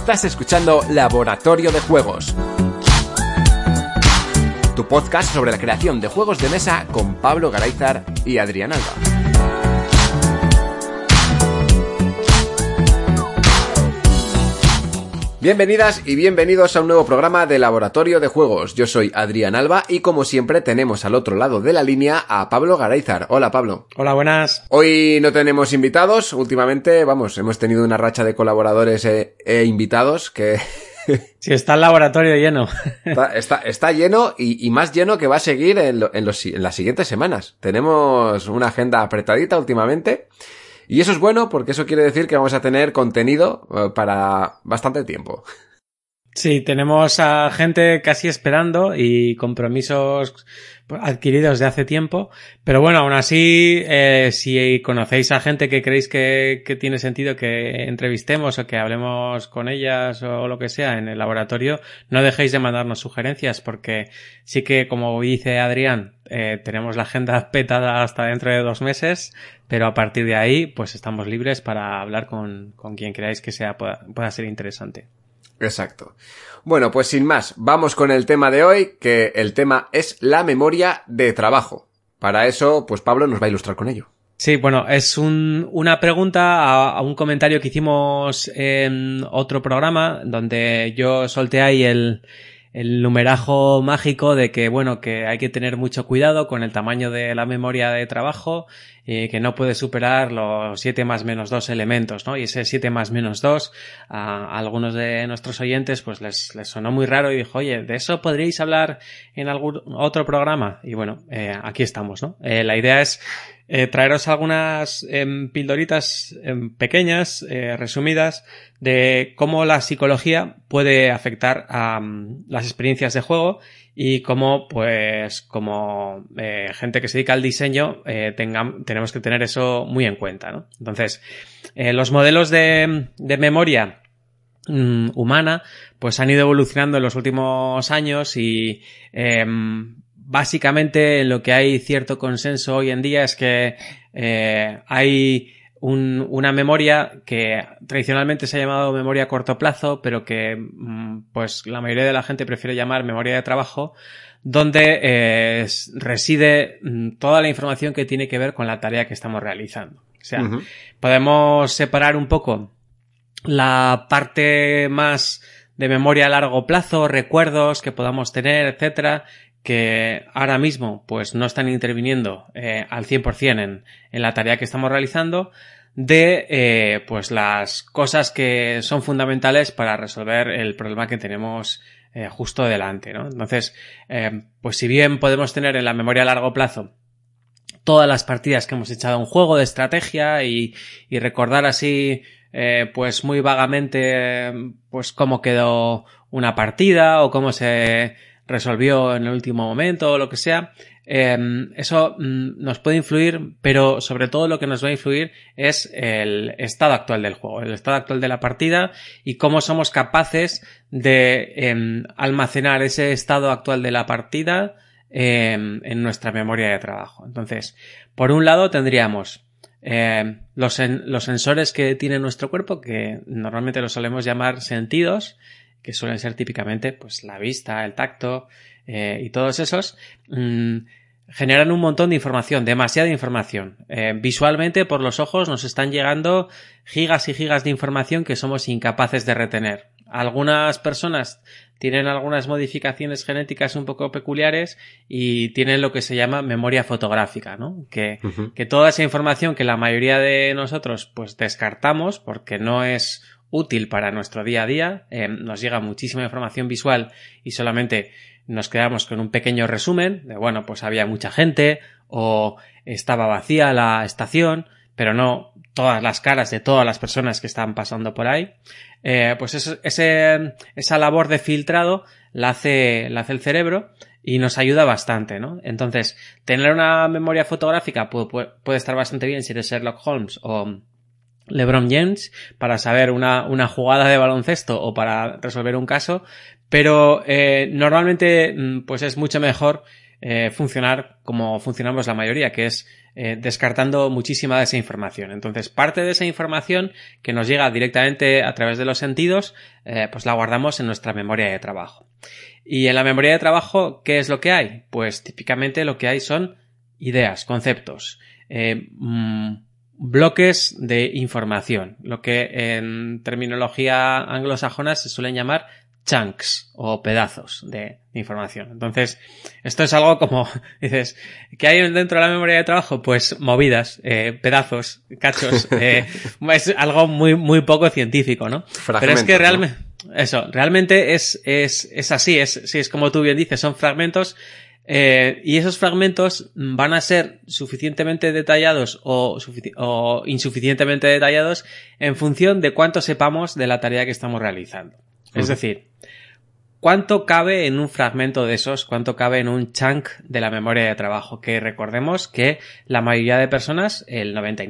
Estás escuchando Laboratorio de Juegos, tu podcast sobre la creación de juegos de mesa con Pablo Garayzar y Adrián Alba. Bienvenidas y bienvenidos a un nuevo programa de Laboratorio de Juegos. Yo soy Adrián Alba y como siempre tenemos al otro lado de la línea a Pablo Garayzar. Hola, Pablo. Hola, buenas. Hoy no tenemos invitados. Últimamente, hemos tenido una racha de colaboradores e invitados que... Sí, está el laboratorio lleno. Está lleno y más lleno que va a seguir en las siguientes semanas. Tenemos una agenda apretadita últimamente. Y eso es bueno porque eso quiere decir que vamos a tener contenido para bastante tiempo. Sí, tenemos a gente casi esperando y compromisos adquiridos de hace tiempo. Pero bueno, aún así, si conocéis a gente que creéis que tiene sentido que entrevistemos o que hablemos con ellas o lo que sea en el laboratorio, no dejéis de mandarnos sugerencias porque sí que, como dice Adrián, tenemos la agenda petada hasta dentro de 2 meses, pero a partir de ahí, pues estamos libres para hablar con quien creáis que pueda ser interesante. Exacto. Bueno, pues sin más, vamos con el tema de hoy, que el tema es la memoria de trabajo. Para eso, pues Pablo nos va a ilustrar con ello. Sí, bueno, es una pregunta a un comentario que hicimos en otro programa donde yo solté ahí el numerajo mágico de que, bueno, que hay que tener mucho cuidado con el tamaño de la memoria de trabajo, que no puede superar los 7 más menos 2 elementos, ¿no? Y ese 7 más menos 2 a algunos de nuestros oyentes pues les sonó muy raro y dijo, oye, ¿de eso podríais hablar en algún otro programa? Y bueno, aquí estamos, ¿no? La idea es traeros algunas pildoritas pequeñas, resumidas, de cómo la psicología puede afectar a las experiencias de juego y cómo, pues, como gente que se dedica al diseño, tenemos que tener eso muy en cuenta, ¿no? Entonces, los modelos de memoria humana, pues han ido evolucionando en los últimos años y básicamente lo que hay cierto consenso hoy en día es que hay una memoria que tradicionalmente se ha llamado memoria a corto plazo, pero que pues la mayoría de la gente prefiere llamar memoria de trabajo, donde reside toda la información que tiene que ver con la tarea que estamos realizando. O sea, podemos separar un poco la parte más de memoria a largo plazo, recuerdos que podamos tener, etcétera, que ahora mismo pues no están interviniendo al 100% en la tarea que estamos realizando, de pues las cosas que son fundamentales para resolver el problema que tenemos justo delante, ¿no? Entonces, pues si bien podemos tener en la memoria a largo plazo todas las partidas que hemos echado a un juego de estrategia y recordar así pues muy vagamente pues cómo quedó una partida o cómo se resolvió en el último momento o lo que sea, eso nos puede influir, pero sobre todo lo que nos va a influir es el estado actual del juego, el estado actual de la partida y cómo somos capaces de almacenar ese estado actual de la partida en nuestra memoria de trabajo. Entonces, por un lado tendríamos los sensores que tiene nuestro cuerpo, que normalmente los solemos llamar sentidos, que suelen ser típicamente pues la vista, el tacto y todos esos, generan un montón de información, demasiada información. Visualmente por los ojos nos están llegando gigas y gigas de información que somos incapaces de retener. Algunas personas tienen algunas modificaciones genéticas un poco peculiares y tienen lo que se llama memoria fotográfica, ¿no? Que toda esa información que la mayoría de nosotros pues descartamos porque no es útil para nuestro día a día, nos llega muchísima información visual y solamente nos quedamos con un pequeño resumen de, bueno, pues había mucha gente o estaba vacía la estación, pero no todas las caras de todas las personas que están pasando por ahí. Pues esa labor de filtrado la hace el cerebro y nos ayuda bastante, ¿no? Entonces, tener una memoria fotográfica puede estar bastante bien si eres Sherlock Holmes o LeBron James para saber una jugada de baloncesto o para resolver un caso, pero normalmente pues es mucho mejor funcionar como funcionamos la mayoría, que es descartando muchísima de esa información. Entonces, parte de esa información que nos llega directamente a través de los sentidos, pues la guardamos en nuestra memoria de trabajo. Y en la memoria de trabajo, ¿qué es lo que hay? Pues típicamente lo que hay son ideas, conceptos, bloques de información, lo que en terminología anglosajona se suelen llamar chunks o pedazos de información. Entonces, esto es algo como, dices, ¿qué hay dentro de la memoria de trabajo? Pues movidas, pedazos, cachos, es algo muy poco científico, ¿no? Pero es que realmente, ¿no? Eso, realmente es así, es como tú bien dices, son fragmentos. Y esos fragmentos van a ser suficientemente detallados o insuficientemente detallados en función de cuánto sepamos de la tarea que estamos realizando. Es decir, ¿cuánto cabe en un fragmento de esos? ¿Cuánto cabe en un chunk de la memoria de trabajo? Que recordemos que la mayoría de personas, el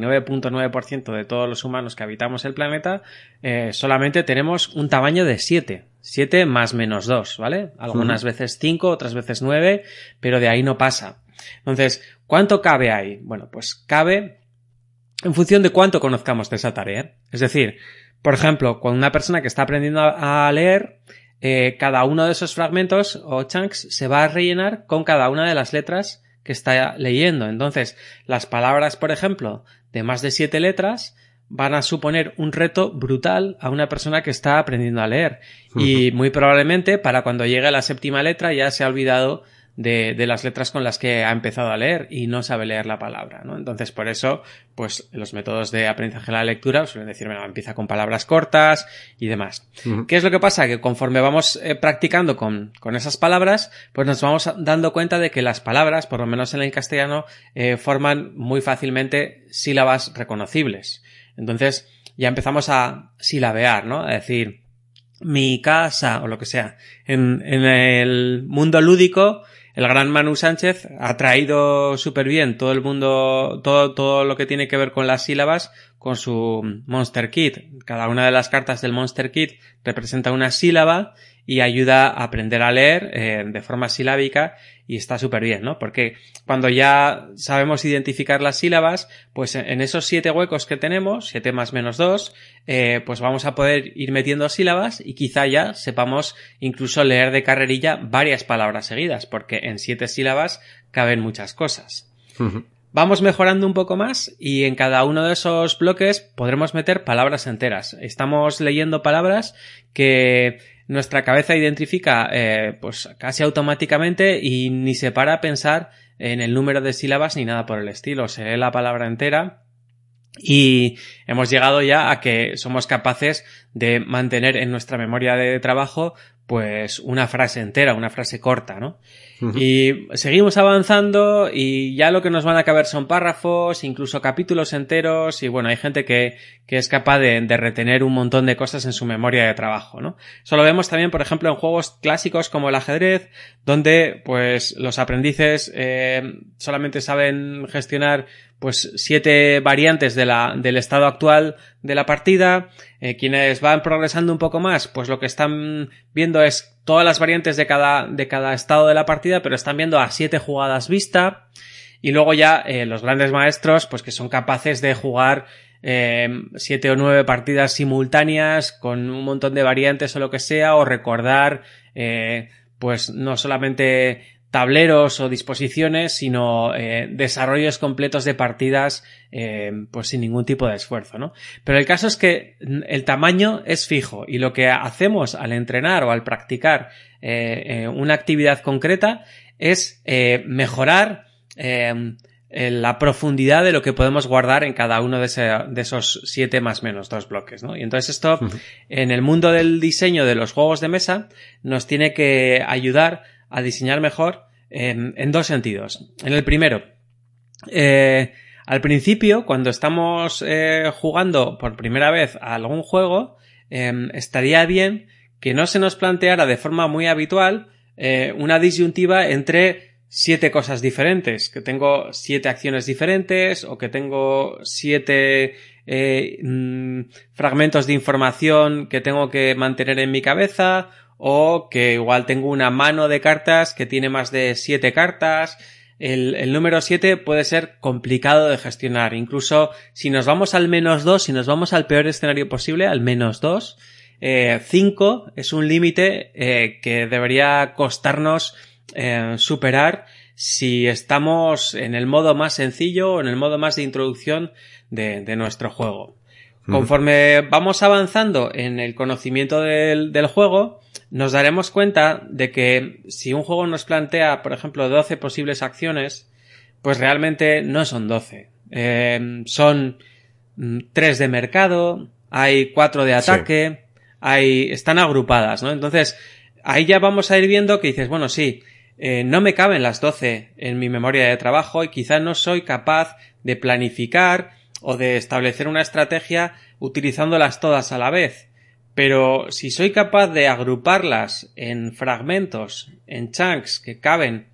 99.9% de todos los humanos que habitamos el planeta, solamente tenemos un tamaño de 7. 7 más menos 2, ¿vale? Algunas veces 5, otras veces 9, pero de ahí no pasa. Entonces, ¿cuánto cabe ahí? Bueno, pues cabe en función de cuánto conozcamos de esa tarea. Es decir, por ejemplo, cuando una persona que está aprendiendo a leer, cada uno de esos fragmentos o chunks se va a rellenar con cada una de las letras que está leyendo. Entonces, las palabras, por ejemplo, de más de 7 letras van a suponer un reto brutal a una persona que está aprendiendo a leer. Y muy probablemente para cuando llegue a la 7ª letra ya se ha olvidado de las letras con las que ha empezado a leer y no sabe leer la palabra, ¿no? Entonces, por eso, pues los métodos de aprendizaje de la lectura suelen decir, bueno, empieza con palabras cortas y demás. ¿Qué es lo que pasa? Que conforme vamos practicando con esas palabras, pues nos vamos dando cuenta de que las palabras, por lo menos en el castellano, forman muy fácilmente sílabas reconocibles. Entonces, ya empezamos a silabear, ¿no? A decir, mi casa, o lo que sea. En el mundo lúdico, el gran Manu Sánchez ha traído súper bien todo el mundo, todo lo que tiene que ver con las sílabas con su Monster Kit. Cada una de las cartas del Monster Kit representa una sílaba y ayuda a aprender a leer de forma silábica y está súper bien, ¿no? Porque cuando ya sabemos identificar las sílabas, pues en esos 7 huecos que tenemos, 7 más menos 2, pues vamos a poder ir metiendo sílabas y quizá ya sepamos incluso leer de carrerilla varias palabras seguidas, porque en 7 sílabas caben muchas cosas. Vamos mejorando un poco más y en cada uno de esos bloques podremos meter palabras enteras. Estamos leyendo palabras que nuestra cabeza identifica pues casi automáticamente y ni se para a pensar en el número de sílabas ni nada por el estilo. Se lee la palabra entera y hemos llegado ya a que somos capaces de mantener en nuestra memoria de trabajo pues una frase entera, una frase corta, ¿no? Y seguimos avanzando y ya lo que nos van a caber son párrafos, incluso capítulos enteros y bueno, hay gente que es capaz de retener un montón de cosas en su memoria de trabajo, ¿no? Eso lo vemos también, por ejemplo, en juegos clásicos como el ajedrez, donde pues los aprendices solamente saben gestionar pues 7 variantes del estado actual de la partida. Quienes van progresando un poco más, pues lo que están viendo es todas las variantes de cada estado de la partida, pero están viendo a 7 jugadas vista. Y luego ya los grandes maestros, pues que son capaces de jugar 7 o 9 partidas simultáneas con un montón de variantes o lo que sea, o recordar pues no solamente tableros o disposiciones, sino desarrollos completos de partidas pues sin ningún tipo de esfuerzo, ¿no? Pero el caso es que el tamaño es fijo y lo que hacemos al entrenar o al practicar una actividad concreta es mejorar la profundidad de lo que podemos guardar en cada uno de esos 7 más menos 2 bloques, ¿no? Y entonces esto, en el mundo del diseño de los juegos de mesa, nos tiene que ayudar a diseñar mejor en 2 sentidos. En el primero, al principio, cuando estamos jugando por primera vez a algún juego, estaría bien que no se nos planteara de forma muy habitual una disyuntiva entre 7 cosas diferentes, que tengo 7 acciones diferentes o que tengo 7 fragmentos de información que tengo que mantener en mi cabeza o que igual tengo una mano de cartas que tiene más de 7 cartas. El número 7 puede ser complicado de gestionar. Incluso si nos vamos al -2, si nos vamos al peor escenario posible, al -2, 5 es un límite que debería costarnos superar si estamos en el modo más sencillo o en el modo más de introducción de nuestro juego. Conforme vamos avanzando en el conocimiento del juego, nos daremos cuenta de que si un juego nos plantea, por ejemplo, 12 posibles acciones, pues realmente no son 12. Son 3 de mercado, hay 4 de ataque, están agrupadas, ¿no? Entonces, ahí ya vamos a ir viendo que dices, bueno, sí, no me caben las 12 en mi memoria de trabajo y quizás no soy capaz de planificar o de establecer una estrategia utilizándolas todas a la vez. Pero si soy capaz de agruparlas en fragmentos, en chunks que caben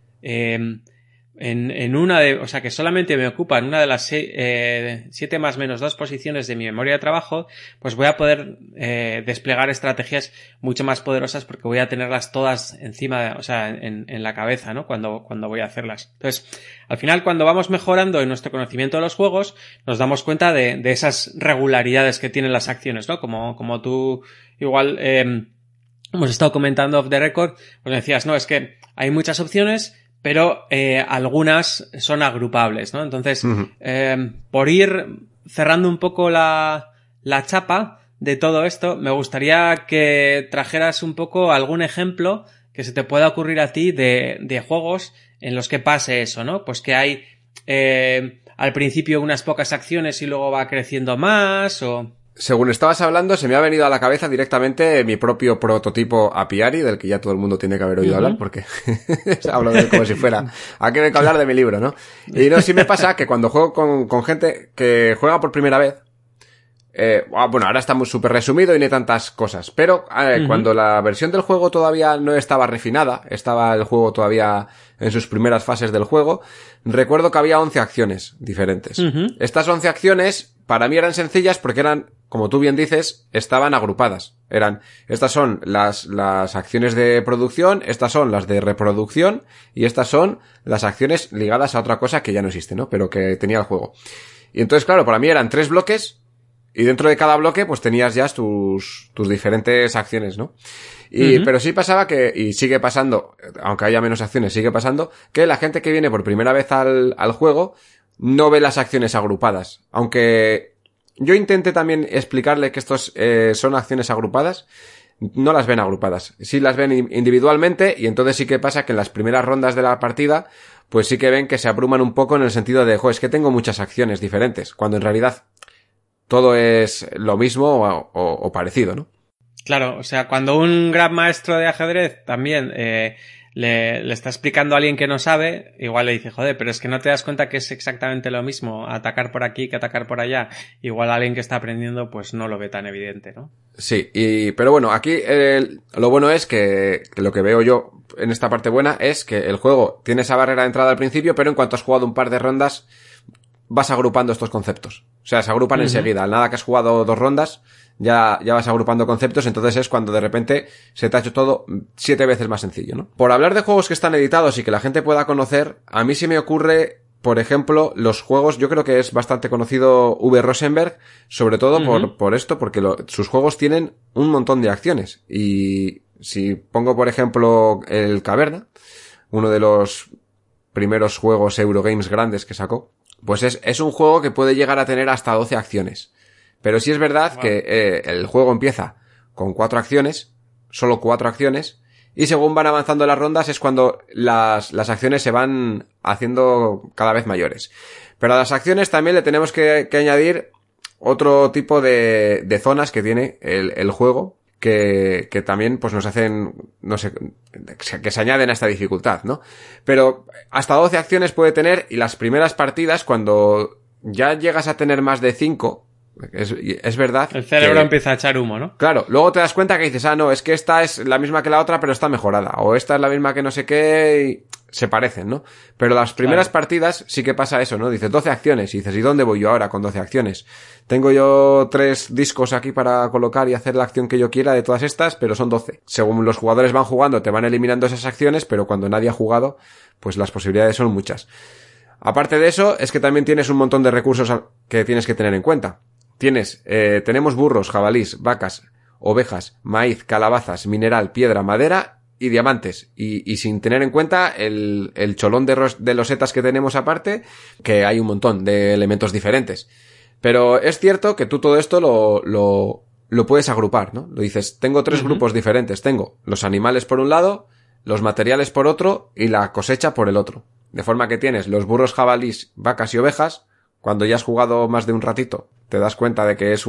en una de, o sea, que solamente me ocupan una de las 7 más menos 2 posiciones de mi memoria de trabajo, pues voy a poder desplegar estrategias mucho más poderosas porque voy a tenerlas todas encima, o sea, en la cabeza, ¿no? Cuando voy a hacerlas. Entonces, al final, cuando vamos mejorando en nuestro conocimiento de los juegos, nos damos cuenta de esas regularidades que tienen las acciones, ¿no? Como tú igual hemos estado comentando off the record, pues decías, no, es que hay muchas opciones, pero algunas son agrupables, ¿no? Entonces, por ir cerrando un poco la chapa de todo esto, me gustaría que trajeras un poco algún ejemplo que se te pueda ocurrir a ti de juegos en los que pase eso, ¿no? Pues que hay al principio unas pocas acciones y luego va creciendo más, o... Según estabas hablando, se me ha venido a la cabeza directamente mi propio prototipo Apiari, del que ya todo el mundo tiene que haber oído hablar, porque hablo de él como si fuera, aquí hay que hablar de mi libro, ¿no? Y no, sí me pasa que cuando juego con gente que juega por primera vez, bueno, ahora está muy súper resumido y no hay tantas cosas, pero cuando la versión del juego todavía no estaba refinada, estaba el juego todavía en sus primeras fases del juego, recuerdo que había 11 acciones diferentes. Estas 11 acciones para mí eran sencillas porque eran, como tú bien dices, estaban agrupadas. Estas son las acciones de producción, estas son las de reproducción y estas son las acciones ligadas a otra cosa que ya no existe, ¿no? Pero que tenía el juego. Y entonces, claro, para mí eran 3 bloques. Y dentro de cada bloque, pues tenías ya tus diferentes acciones, ¿no? Pero sí pasaba y sigue pasando, aunque haya menos acciones, sigue pasando, que la gente que viene por primera vez al juego no ve las acciones agrupadas. Aunque yo intenté también explicarle que estos son acciones agrupadas, no las ven agrupadas. Sí las ven individualmente y entonces sí que pasa que en las primeras rondas de la partida, pues sí que ven que se abruman un poco en el sentido de, es que tengo muchas acciones diferentes, cuando en realidad todo es lo mismo o parecido, ¿no? Claro, o sea, cuando un gran maestro de ajedrez también le está explicando a alguien que no sabe, igual le dice, joder, pero es que no te das cuenta que es exactamente lo mismo atacar por aquí que atacar por allá. Igual alguien que está aprendiendo pues no lo ve tan evidente, ¿no? Sí, pero bueno, aquí lo bueno es que lo que veo yo en esta parte buena es que el juego tiene esa barrera de entrada al principio, pero en cuanto has jugado un par de rondas vas agrupando estos conceptos. O sea, se agrupan enseguida. Al nada que has jugado 2 rondas, ya vas agrupando conceptos, entonces es cuando de repente se te ha hecho todo 7 veces más sencillo, ¿no? Por hablar de juegos que están editados y que la gente pueda conocer, a mí se me ocurre, por ejemplo, los juegos, yo creo que es bastante conocido V. Rosenberg, sobre todo por esto, porque sus juegos tienen un montón de acciones. Y si pongo, por ejemplo, el Caverna, uno de los primeros juegos Eurogames grandes que sacó, pues es un juego que puede llegar a tener hasta 12 acciones. Pero sí es verdad que el juego empieza con 4 acciones, solo 4 acciones, y según van avanzando las rondas es cuando las acciones se van haciendo cada vez mayores. Pero a las acciones también le tenemos que añadir otro tipo de zonas que tiene el juego, que también pues nos hacen, no sé, que se añaden a esta dificultad, ¿no? Pero hasta 12 acciones puede tener, y las primeras partidas, cuando ya llegas a tener más de 5, Es verdad. El cerebro empieza a echar humo, ¿no? Claro, luego te das cuenta que dices, no, es que esta es la misma que la otra, pero está mejorada. O esta es la misma que no sé qué, y se parecen, ¿no? Pero las primeras partidas sí que pasa eso, ¿no? Dices 12 acciones y dices, ¿y dónde voy yo ahora con 12 acciones? Tengo yo 3 discos aquí para colocar y hacer la acción que yo quiera de todas estas, pero son 12. Según los jugadores van jugando, te van eliminando esas acciones, pero cuando nadie ha jugado, pues las posibilidades son muchas. Aparte de eso, es que también tienes un montón de recursos que tienes que tener en cuenta. Tenemos burros, jabalís, vacas, ovejas, maíz, calabazas, mineral, piedra, madera y diamantes. Y sin tener en cuenta el cholón de losetas que tenemos aparte, que hay un montón de elementos diferentes. Pero es cierto que tú todo esto lo puedes agrupar, ¿no? Lo dices, tengo 3 grupos diferentes. Tengo los animales por un lado, los materiales por otro y la cosecha por el otro. De forma que tienes los burros, jabalís, vacas y ovejas. Cuando ya has jugado más de un ratito, te das cuenta de que es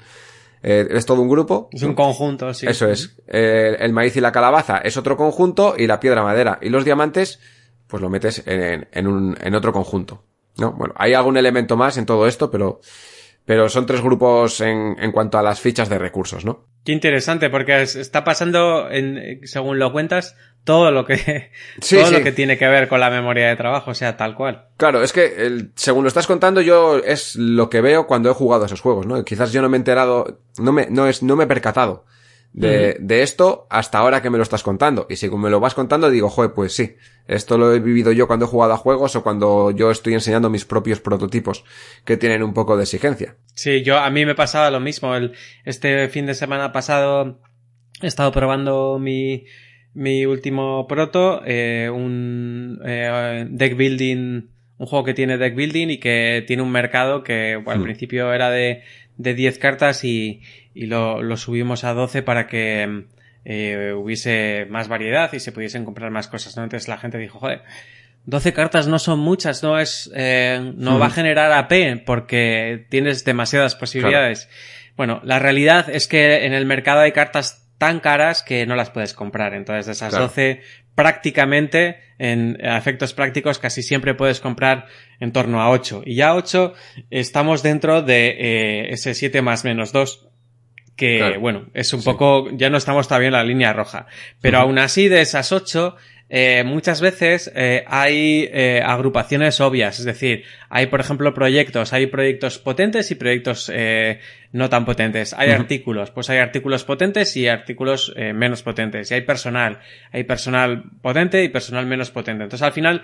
todo un grupo. Es un conjunto, sí. Eso es. El maíz y la calabaza es otro conjunto y la piedra madera. Y los diamantes, pues lo metes en otro conjunto, ¿no? Bueno, hay algún elemento más en todo esto, pero son 3 grupos en cuanto a las fichas de recursos, ¿no? Qué interesante, porque está pasando, según lo cuentas, todo lo que lo que tiene que ver con la memoria de trabajo, o sea, tal cual. Claro, es que según lo estás contando, es lo que veo cuando he jugado a esos juegos, ¿no? Quizás yo no me he enterado, no me he percatado de esto hasta ahora que me lo estás contando. Y según me lo vas contando, digo, joder, pues sí, esto lo he vivido yo cuando he jugado a juegos o cuando yo estoy enseñando mis propios prototipos que tienen un poco de exigencia. Sí, a mí me pasaba lo mismo. Este fin de semana pasado he estado probando mi último proto, un deck building, un juego que tiene deck building y que tiene un mercado que al principio era de 10 cartas y lo subimos a 12 para que hubiese más variedad y se pudiesen comprar más cosas, ¿no? Entonces la gente dijo, joder, 12 cartas no son muchas, no va a generar AP porque tienes demasiadas posibilidades. Claro. Bueno, la realidad es que en el mercado hay cartas tan caras que no las puedes comprar. Entonces, de esas 12, prácticamente, en efectos prácticos, casi siempre puedes comprar en torno a 8. Y ya 8 estamos dentro de ese 7 más menos 2, que, bueno, es un poco, ya no estamos todavía en la línea roja. Pero aún así, de esas 8, muchas veces hay agrupaciones obvias, es decir, hay por ejemplo hay proyectos potentes y proyectos no tan potentes, hay artículos, pues hay artículos potentes y artículos menos potentes, y hay personal potente y personal menos potente. Entonces al final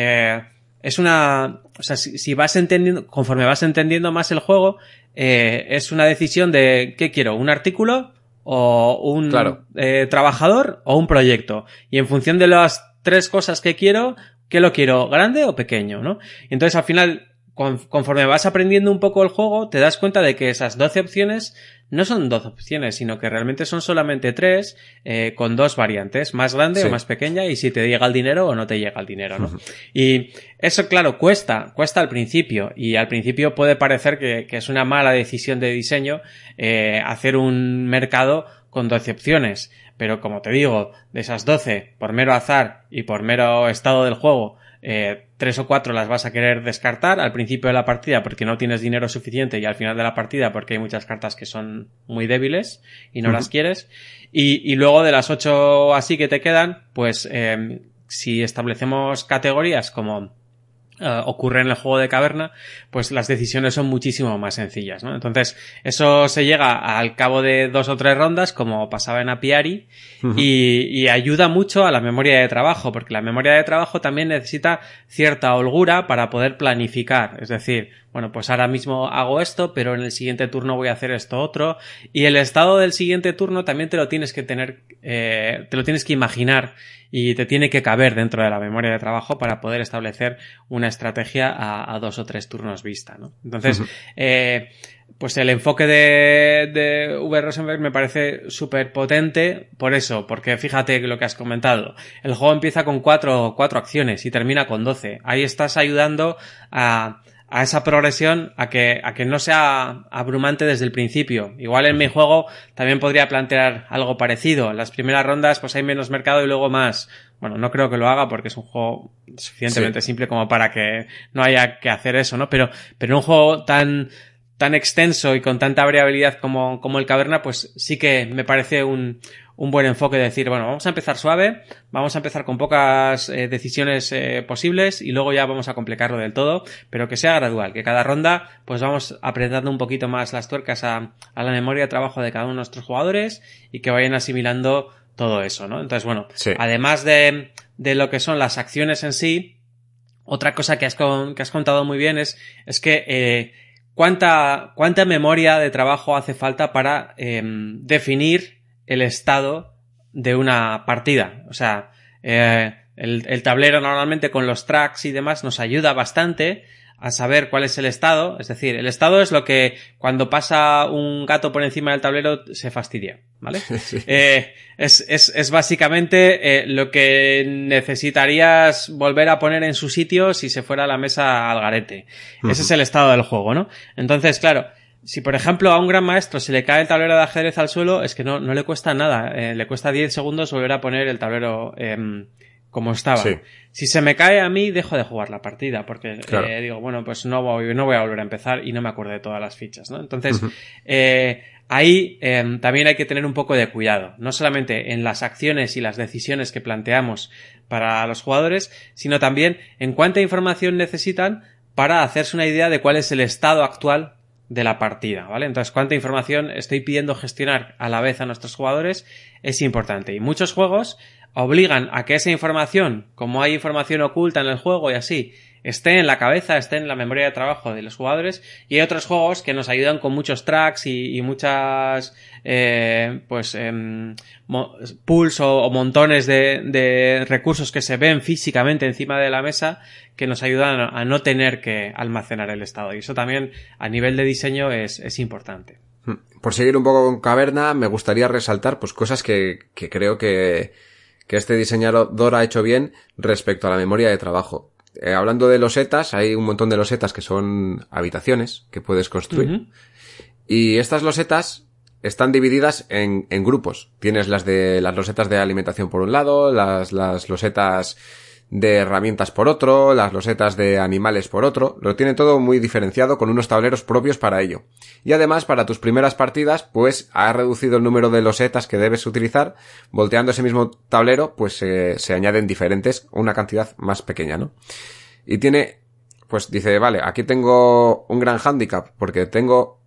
si vas entendiendo, conforme vas entendiendo más el juego, es una decisión de ¿qué quiero? ¿Un artículo? O un trabajador o un proyecto. Y en función de las 3 cosas que quiero, ¿qué lo quiero? ¿Grande o pequeño? ¿No? Entonces al final, conforme vas aprendiendo un poco el juego, te das cuenta de que esas 12 opciones no son 12 opciones, sino que realmente son solamente 3, con 2 variantes, más grande o más pequeña, y si te llega el dinero o no te llega el dinero, ¿no? Y eso, claro, cuesta al principio, y al principio puede parecer que es una mala decisión de diseño hacer un mercado con 12 opciones, pero como te digo, de esas 12, por mero azar y por mero estado del juego, 3 o 4 las vas a querer descartar al principio de la partida porque no tienes dinero suficiente y al final de la partida porque hay muchas cartas que son muy débiles y no las quieres, y luego de las 8 así que te quedan, pues si establecemos categorías como ocurre en el juego de caverna, pues las decisiones son muchísimo más sencillas, ¿no? Entonces, eso se llega al cabo de 2 o 3 rondas, como pasaba en Apiari, y ayuda mucho a la memoria de trabajo, porque la memoria de trabajo también necesita cierta holgura para poder planificar. Es decir, bueno, pues ahora mismo hago esto, pero en el siguiente turno voy a hacer esto otro, y el estado del siguiente turno también te lo tienes que tener, te lo tienes que imaginar, y te tiene que caber dentro de la memoria de trabajo para poder establecer una estrategia a 2 o 3 turnos vista, ¿no? Entonces, pues el enfoque de V. Rosenberg me parece súper potente por eso, porque fíjate lo que has comentado. El juego empieza con 4 acciones y termina con 12. Ahí estás ayudando a esa progresión a que no sea abrumante desde el principio. Igual en mi juego también podría plantear algo parecido. En las primeras rondas pues hay menos mercado y luego más. Bueno, no creo que lo haga porque es un juego suficientemente simple como para que no haya que hacer eso, ¿no? Pero en un juego tan tan extenso y con tanta variabilidad como el Caverna, pues sí que me parece un buen enfoque de decir, bueno, vamos a empezar suave, vamos a empezar con pocas decisiones posibles y luego ya vamos a complicarlo del todo, pero que sea gradual, que cada ronda pues vamos apretando un poquito más las tuercas a la memoria de trabajo de cada uno de nuestros jugadores y que vayan asimilando todo eso, ¿no? Entonces, bueno, sí. Además de lo que son las acciones en sí, otra cosa que has contado muy bien es que ¿cuánta memoria de trabajo hace falta para definir el estado de una partida? O sea, el tablero normalmente con los tracks y demás nos ayuda bastante a saber cuál es el estado. Es decir, el estado es lo que cuando pasa un gato por encima del tablero se fastidia, ¿vale? Sí. Es básicamente lo que necesitarías volver a poner en su sitio si se fuera la mesa al garete. Uh-huh. Ese es el estado del juego, ¿no? Entonces, claro, si por ejemplo a un gran maestro se le cae el tablero de ajedrez al suelo, es que no le cuesta nada. Le cuesta 10 segundos volver a poner el tablero como estaba. Sí. Si se me cae a mí, dejo de jugar la partida, porque claro. Digo, bueno, pues no voy a volver a empezar y no me acuerdo de todas las fichas, ¿no? Entonces, uh-huh. Ahí también hay que tener un poco de cuidado, no solamente en las acciones y las decisiones que planteamos para los jugadores, sino también en cuánta información necesitan para hacerse una idea de cuál es el estado actual de la partida, ¿vale? Entonces, cuánta información estoy pidiendo gestionar a la vez a nuestros jugadores es importante. Y muchos juegos obligan a que esa información, como hay información oculta en el juego y así, esté en la cabeza, esté en la memoria de trabajo de los jugadores, y hay otros juegos que nos ayudan con muchos tracks y muchas pools o montones de recursos que se ven físicamente encima de la mesa que nos ayudan a no tener que almacenar el estado, y eso también a nivel de diseño es importante. Por seguir un poco con Caverna, me gustaría resaltar pues cosas que creo que este diseñador ha hecho bien respecto a la memoria de trabajo. Hablando de losetas, hay un montón de losetas que son habitaciones que puedes construir. Uh-huh. Y estas losetas están divididas en grupos. Tienes las losetas de alimentación por un lado, las losetas de herramientas por otro, las losetas de animales por otro. Lo tiene todo muy diferenciado con unos tableros propios para ello. Y además, para tus primeras partidas, pues ha reducido el número de losetas que debes utilizar. Volteando ese mismo tablero, pues se añaden diferentes, una cantidad más pequeña, ¿no? Y tiene, pues dice, vale, aquí tengo un gran hándicap porque tengo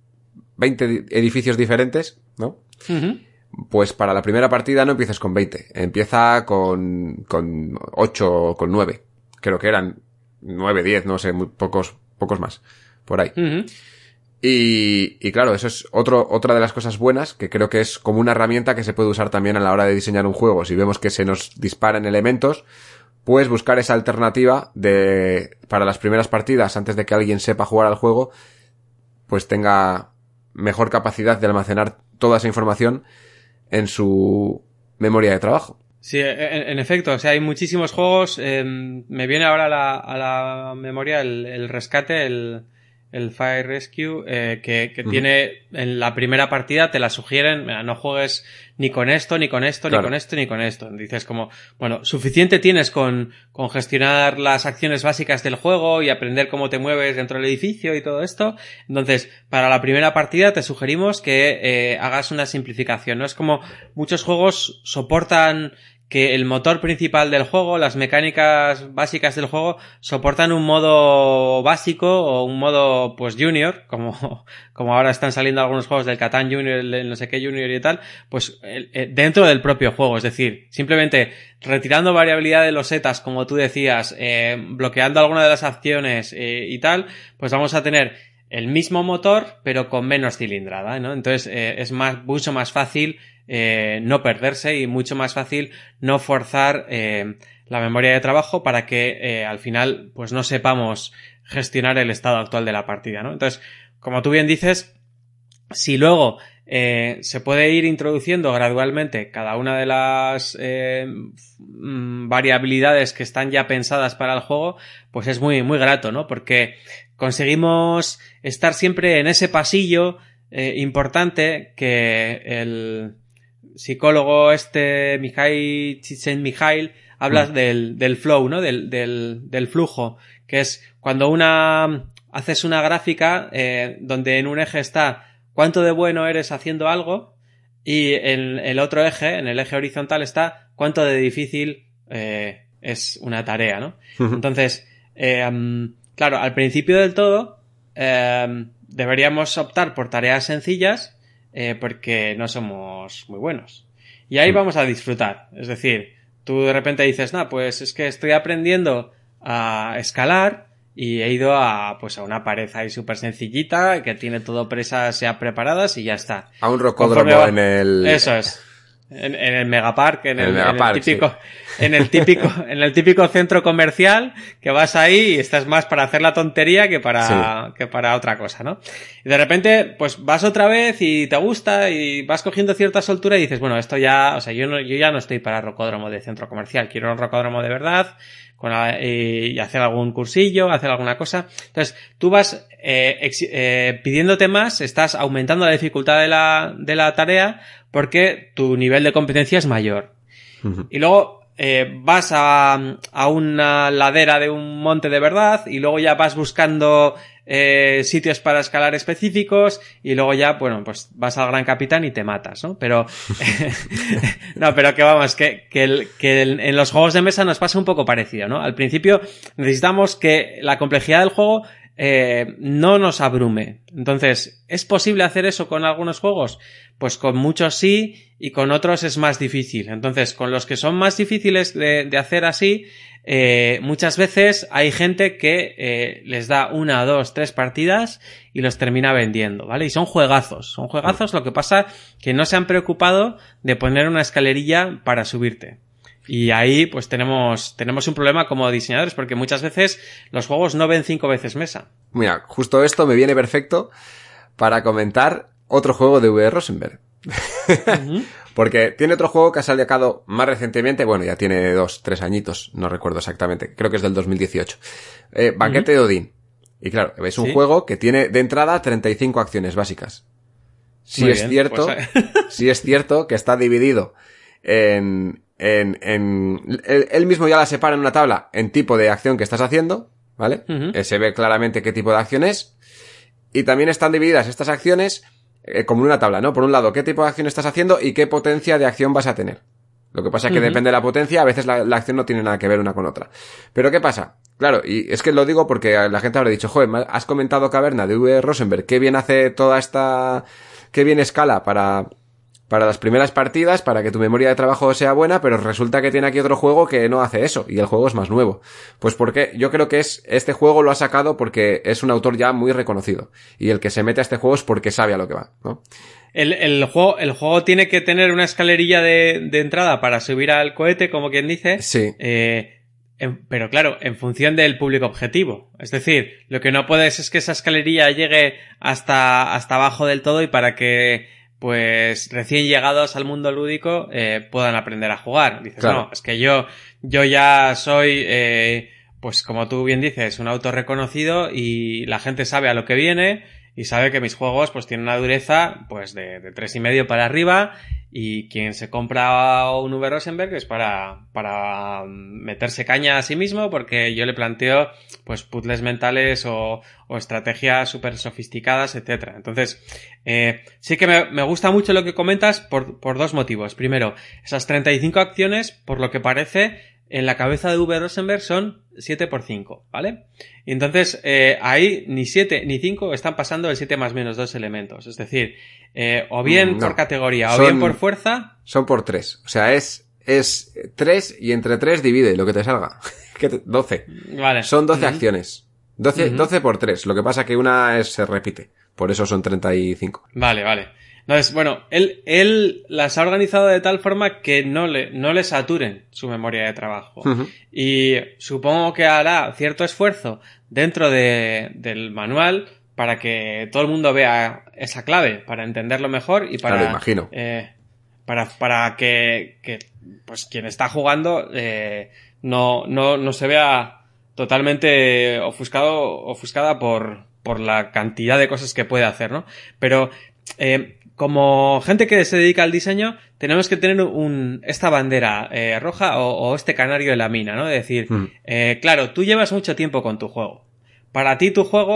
20 edificios diferentes, ¿no? Uh-huh. Pues para la primera partida no empieces con 20, empieza con 8 o con 9. Creo que eran 9, 10, no sé, muy pocos más, por ahí. Uh-huh. Y claro, eso es otra de las cosas buenas, que creo que es como una herramienta que se puede usar también a la hora de diseñar un juego. Si vemos que se nos disparan elementos, pues buscar esa alternativa para las primeras partidas, antes de que alguien sepa jugar al juego, pues tenga mejor capacidad de almacenar toda esa información en su memoria de trabajo. Sí, en efecto, o sea, hay muchísimos juegos. Me viene ahora a la memoria el Rescate, el Fire Rescue, que uh-huh. tiene en la primera partida te la sugieren, no juegues ni con esto, ni con esto, claro. ni con esto, ni con esto. Dices como, bueno, suficiente tienes con gestionar las acciones básicas del juego y aprender cómo te mueves dentro del edificio y todo esto. Entonces, para la primera partida te sugerimos que hagas una simplificación, ¿no? Es como muchos juegos soportan que el motor principal del juego, las mecánicas básicas del juego, soportan un modo básico o un modo pues junior, como ahora están saliendo algunos juegos del Catán Junior, el no sé qué Junior y tal, pues dentro del propio juego. Es decir, simplemente retirando variabilidad de losetas, como tú decías, bloqueando alguna de las acciones y tal, pues vamos a tener el mismo motor, pero con menos cilindrada, ¿no? Entonces es mucho más fácil no perderse y mucho más fácil no forzar la memoria de trabajo para que al final pues no sepamos gestionar el estado actual de la partida, ¿no? Entonces, como tú bien dices, si luego se puede ir introduciendo gradualmente cada una de las variabilidades que están ya pensadas para el juego, pues es muy, muy grato, ¿no? Porque conseguimos estar siempre en ese pasillo importante que el psicólogo Mikhail Csikszentmihalyi habla del flow, ¿no? Del flujo, que es cuando haces una gráfica donde en un eje está cuánto de bueno eres haciendo algo y en el otro eje, en el eje horizontal, está cuánto de difícil es una tarea, ¿no? Entonces, claro, al principio del todo deberíamos optar por tareas sencillas porque no somos muy buenos. Y ahí vamos a disfrutar. Es decir, tú de repente dices, no, pues es que estoy aprendiendo a escalar y he ido a una pared ahí súper sencillita que tiene todo presas ya preparadas y ya está. A un rocódromo en el... Eso es. En el Megapark, en el típico, sí. en el típico centro comercial que vas ahí y estás más para hacer la tontería que para otra cosa, ¿no? Y de repente, pues vas otra vez y te gusta y vas cogiendo cierta soltura y dices, bueno, esto ya, o sea, yo ya no estoy para rocódromo de centro comercial, quiero un rocódromo de verdad, y hacer algún cursillo, hacer alguna cosa. Entonces, tú vas pidiéndote más, estás aumentando la dificultad de la tarea porque tu nivel de competencia es mayor. Y luego vas a una ladera de un monte de verdad y luego ya vas buscando sitios para escalar específicos y luego ya, bueno, pues vas al Gran Capitán y te matas, ¿no? Pero no, pero que vamos, que en los juegos de mesa nos pasa un poco parecido, ¿no? Al principio necesitamos que la complejidad del juego no nos abrume. Entonces, ¿es posible hacer eso con algunos juegos? Pues con muchos sí y con otros es más difícil. Entonces, con los que son más difíciles de hacer así, muchas veces hay gente que les da 1, 2, 3 partidas y los termina vendiendo, ¿vale? Y son juegazos, lo que pasa que no se han preocupado de poner una escalerilla para subirte. Y ahí pues tenemos un problema como diseñadores porque muchas veces los juegos no ven 5 veces mesa. Mira, justo esto me viene perfecto para comentar otro juego de V. Rosenberg. Porque tiene otro juego que ha sacado más recientemente, bueno, ya tiene 2, 3 añitos, no recuerdo exactamente, creo que es del 2018. Banquete de Odín. Y claro, es un juego que tiene de entrada 35 acciones básicas. Sí es cierto, sí es cierto que está dividido él mismo ya la separa en una tabla en tipo de acción que estás haciendo, ¿vale? Se ve claramente qué tipo de acción es. Y también están divididas estas acciones como en una tabla, ¿no? Por un lado, qué tipo de acción estás haciendo y qué potencia de acción vas a tener. Lo que pasa es que depende de la potencia, a veces la acción no tiene nada que ver una con otra. Pero ¿qué pasa? Claro, y es que lo digo porque la gente habrá dicho, joder, has comentado Caverna de V. Rosenberg, qué bien hace toda esta... qué bien escala para las primeras partidas, para que tu memoria de trabajo sea buena, pero resulta que tiene aquí otro juego que no hace eso, y el juego es más nuevo. Pues porque yo creo que este juego lo ha sacado porque es un autor ya muy reconocido, y el que se mete a este juego es porque sabe a lo que va, ¿no? El juego tiene que tener una escalerilla de entrada para subir al cohete, como quien dice. Sí. Pero claro, en función del público objetivo. Es decir, lo que no puedes es que esa escalerilla llegue hasta abajo del todo y para que pues recién llegados al mundo lúdico puedan aprender a jugar. Dices, claro. No, es que yo ya soy, pues como tú bien dices, un autor reconocido y la gente sabe a lo que viene y sabe que mis juegos pues tienen una dureza pues de 3,5 para arriba y quien se compra un V. Rosenberg es para meterse caña a sí mismo porque yo le planteo pues puzzles mentales o estrategias súper sofisticadas, etcétera. Entonces, sí que me gusta mucho lo que comentas por 2 motivos. Primero, esas 35 acciones, por lo que parece, en la cabeza de V. Rosenberg son 7x5, ¿vale? Y entonces, ahí ni 7 ni 5 están pasando el 7 más menos 2 elementos. Es decir, o bien por categoría o bien por fuerza. Son por 3. O sea, es 3 y entre 3 divide lo que te salga. 12. Vale. Son 12 acciones. 12 por 3. Lo que pasa que una se repite. Por eso son 35. Vale. Entonces, bueno, él las ha organizado de tal forma que no le saturen su memoria de trabajo. Y supongo que hará cierto esfuerzo dentro del manual para que todo el mundo vea esa clave, para entenderlo mejor y para... Claro, imagino. Para que pues quien está jugando no se vea totalmente ofuscada por la cantidad de cosas que puede hacer, ¿no? Pero como gente que se dedica al diseño, tenemos que tener esta bandera roja o este canario de la mina, ¿no? Es decir, claro, tú llevas mucho tiempo con tu juego. Para ti tu juego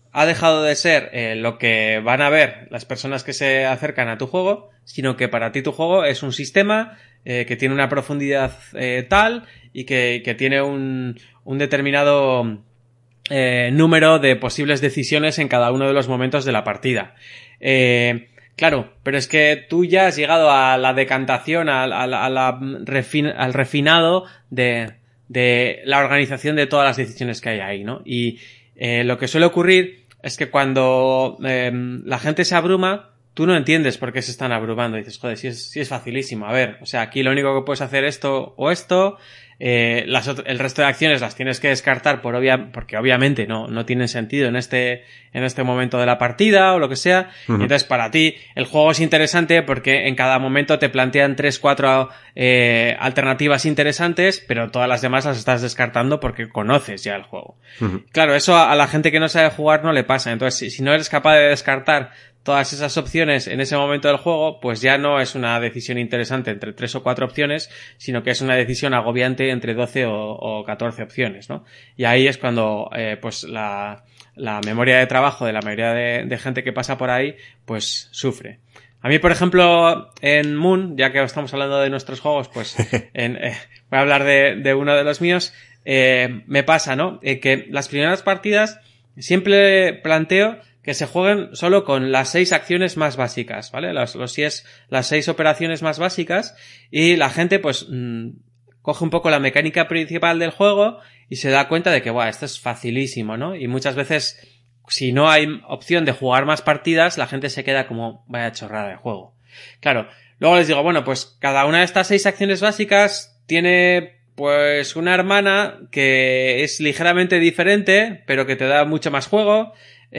ha dejado de ser lo que van a ver las personas que se acercan a tu juego, sino que para ti tu juego es un sistema que tiene una profundidad tal y que tiene un determinado número de posibles decisiones en cada uno de los momentos de la partida. Claro, pero es que tú ya has llegado a la decantación, al refinado de la organización de todas las decisiones que hay ahí, ¿no? Y lo que suele ocurrir es que cuando la gente se abruma, tú no entiendes por qué se están abrumando. Y dices, joder, si es facilísimo. A ver, o sea, aquí lo único que puedes hacer esto o esto. El resto de acciones las tienes que descartar porque obviamente no tienen sentido en este momento de la partida o lo que sea. Uh-huh. Y entonces para ti el juego es interesante porque en cada momento te plantean 3-4 alternativas interesantes, pero todas las demás las estás descartando porque conoces ya el juego. Uh-huh. Claro, eso a la gente que no sabe jugar no le pasa. Entonces si no eres capaz de descartar todas esas opciones en ese momento del juego, pues ya no es una decisión interesante entre 3 o 4 opciones, sino que es una decisión agobiante entre 12 o 14 opciones, ¿no? Y ahí es cuando pues la memoria de trabajo de la mayoría de gente que pasa por ahí, pues sufre. A mí, por ejemplo, en Moon, ya que estamos hablando de nuestros juegos, pues voy a hablar de uno de los míos, me pasa, ¿no? Que las primeras partidas siempre planteo que se jueguen solo con las 6 acciones más básicas, ¿vale? Las 6 operaciones más básicas, y la gente pues coge un poco la mecánica principal del juego y se da cuenta de que, guau, esto es facilísimo, ¿no? Y muchas veces, si no hay opción de jugar más partidas, la gente se queda como, vaya chorrada de juego. Claro, luego les digo, bueno, pues cada una de estas 6 acciones básicas tiene pues una hermana que es ligeramente diferente, pero que te da mucho más juego.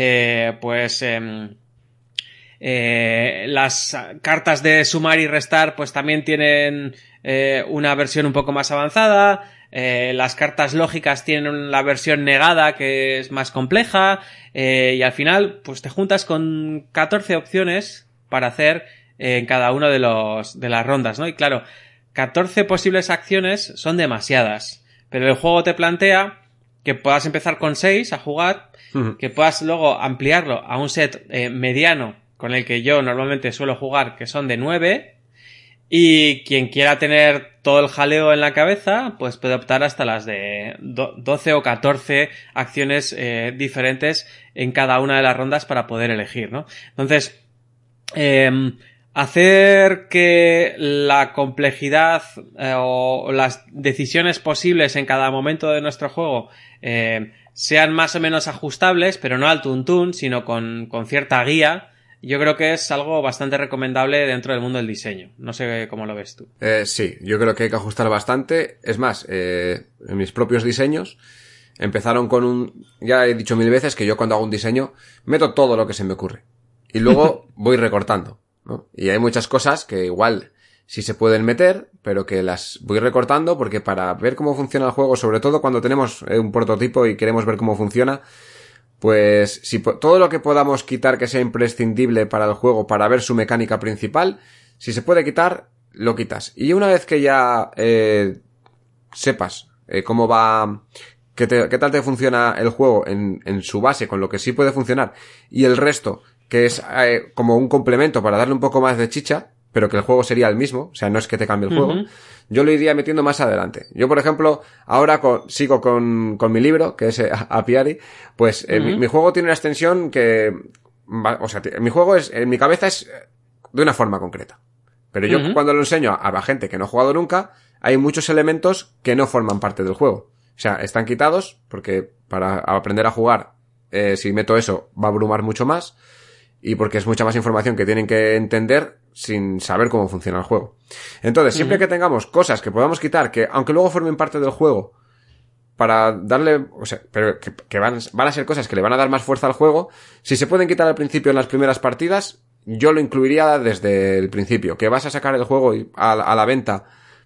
Las cartas de sumar y restar pues también tienen una versión un poco más avanzada. Las cartas lógicas tienen la versión negada que es más compleja, y al final pues te juntas con 14 opciones para hacer en cada uno de las rondas, ¿no? Y claro, 14 posibles acciones son demasiadas, pero el juego te plantea que puedas empezar con 6 a jugar, que puedas luego ampliarlo a un set mediano con el que yo normalmente suelo jugar, que son de 9, y quien quiera tener todo el jaleo en la cabeza, pues puede optar hasta las de 12 o 14 acciones diferentes en cada una de las rondas para poder elegir, ¿no? Entonces, hacer que la complejidad o las decisiones posibles en cada momento de nuestro juego sean más o menos ajustables, pero no al tuntún, sino con cierta guía, yo creo que es algo bastante recomendable dentro del mundo del diseño. No sé cómo lo ves tú. Sí, yo creo que hay que ajustar bastante. Es más, en mis propios diseños empezaron con ya he dicho 1000 veces que yo cuando hago un diseño meto todo lo que se me ocurre y luego voy recortando, ¿no? Y hay muchas cosas que igual sí se pueden meter, pero que las voy recortando porque para ver cómo funciona el juego, sobre todo cuando tenemos un prototipo y queremos ver cómo funciona, pues si todo lo que podamos quitar que sea imprescindible para el juego, para ver su mecánica principal, si se puede quitar, lo quitas. Y una vez que ya sepas cómo va, qué tal te funciona el juego en su base, con lo que sí puede funcionar, y el resto, que es como un complemento para darle un poco más de chicha, pero que el juego sería el mismo, o sea, no es que te cambie el juego, yo lo iría metiendo más adelante. Yo, por ejemplo, ahora sigo con mi libro, que es Apiari, pues mi juego tiene una extensión que, o sea, mi juego en mi cabeza es de una forma concreta. Pero yo cuando lo enseño a la gente que no ha jugado nunca, hay muchos elementos que no forman parte del juego. O sea, están quitados, porque para aprender a jugar, si meto eso, va a abrumar mucho más, y porque es mucha más información que tienen que entender sin saber cómo funciona el juego. Entonces, siempre que tengamos cosas que podamos quitar, que aunque luego formen parte del juego, para darle, o sea, pero que van a ser cosas que le van a dar más fuerza al juego, si se pueden quitar al principio en las primeras partidas, yo lo incluiría desde el principio. Que vas a sacar el juego a la venta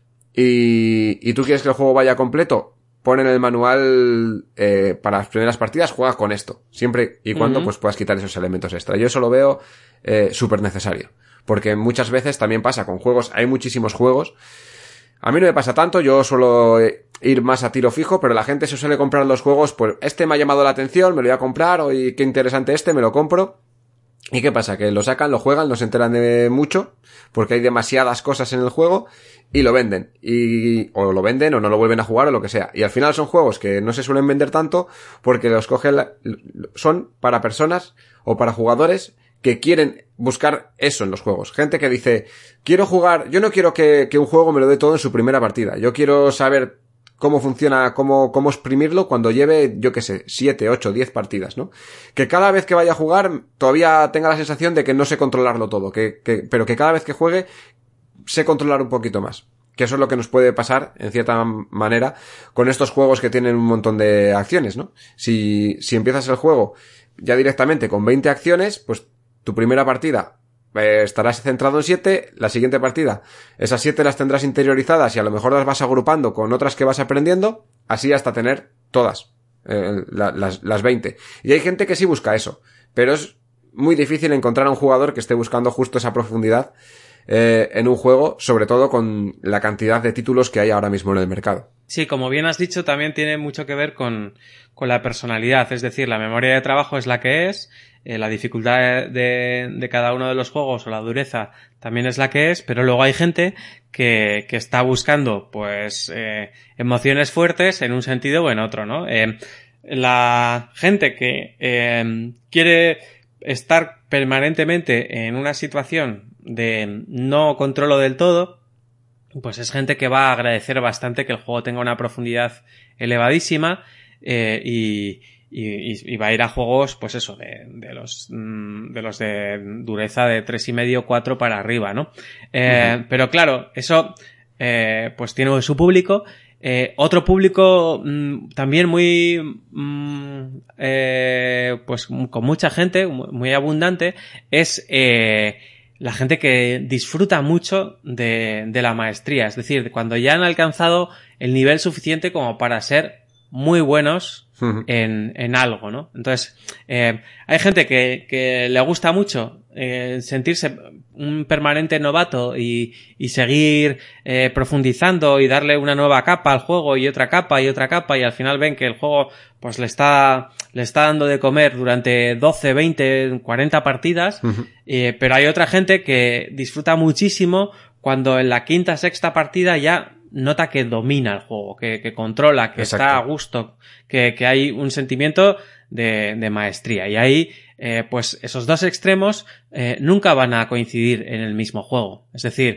y tú quieres que el juego vaya completo, pon en el manual para las primeras partidas, juega con esto. Siempre y cuando pues puedas quitar esos elementos extra. Yo eso lo veo súper necesario. Porque muchas veces también pasa con juegos, hay muchísimos juegos. A mí no me pasa tanto, yo suelo ir más a tiro fijo, pero la gente se suele comprar los juegos, pues este me ha llamado la atención, me lo voy a comprar, oye, qué interesante me lo compro. ¿Y qué pasa? Que lo sacan, lo juegan, no se enteran de mucho, porque hay demasiadas cosas en el juego, y lo venden. O lo venden, o no lo vuelven a jugar, o lo que sea. Y al final son juegos que no se suelen vender tanto, porque los cogen, son para personas, o para jugadores, que quieren buscar eso en los juegos. Gente que dice, quiero jugar, yo no quiero que un juego me lo dé todo en su primera partida. Yo quiero saber cómo funciona, cómo exprimirlo cuando lleve, yo qué sé, 7, 8, 10 partidas, ¿no? Que cada vez que vaya a jugar todavía tenga la sensación de que no sé controlarlo todo, pero que cada vez que juegue sé controlar un poquito más. Que eso es lo que nos puede pasar, en cierta manera, con estos juegos que tienen un montón de acciones, ¿no? Si empiezas el juego ya directamente con 20 acciones, pues tu primera partida estarás centrado en 7, la siguiente partida, esas 7 las tendrás interiorizadas y a lo mejor las vas agrupando con otras que vas aprendiendo, así hasta tener todas, las 20. Y hay gente que sí busca eso, pero es muy difícil encontrar a un jugador que esté buscando justo esa profundidad en un juego, sobre todo con la cantidad de títulos que hay ahora mismo en el mercado. Sí, como bien has dicho, también tiene mucho que ver con la personalidad, es decir, la memoria de trabajo es la que es, la dificultad de cada uno de los juegos o la dureza también es la que es, pero luego hay gente que está buscando pues emociones fuertes en un sentido o en otro, ¿no? La gente que quiere estar permanentemente en una situación de no controlo del todo, pues es gente que va a agradecer bastante que el juego tenga una profundidad elevadísima y va a ir a juegos, pues eso, de los de dureza de 3,5, 4 para arriba, ¿no? Pero claro, eso pues tiene su público. Otro público también muy pues con mucha gente, muy abundante, es la gente que disfruta mucho de la maestría, es decir, cuando ya han alcanzado el nivel suficiente como para ser muy buenos en algo, ¿no? Entonces, hay gente que le gusta mucho sentirse un permanente novato y seguir profundizando y darle una nueva capa al juego y otra capa y otra capa, y al final ven que el juego pues le está dando de comer durante 12, 20, 40 partidas, pero hay otra gente que disfruta muchísimo cuando en la quinta, sexta partida ya nota que domina el juego, que controla, que Exacto. está a gusto, que hay un sentimiento de maestría. Y ahí, pues esos dos extremos nunca van a coincidir en el mismo juego. Es decir,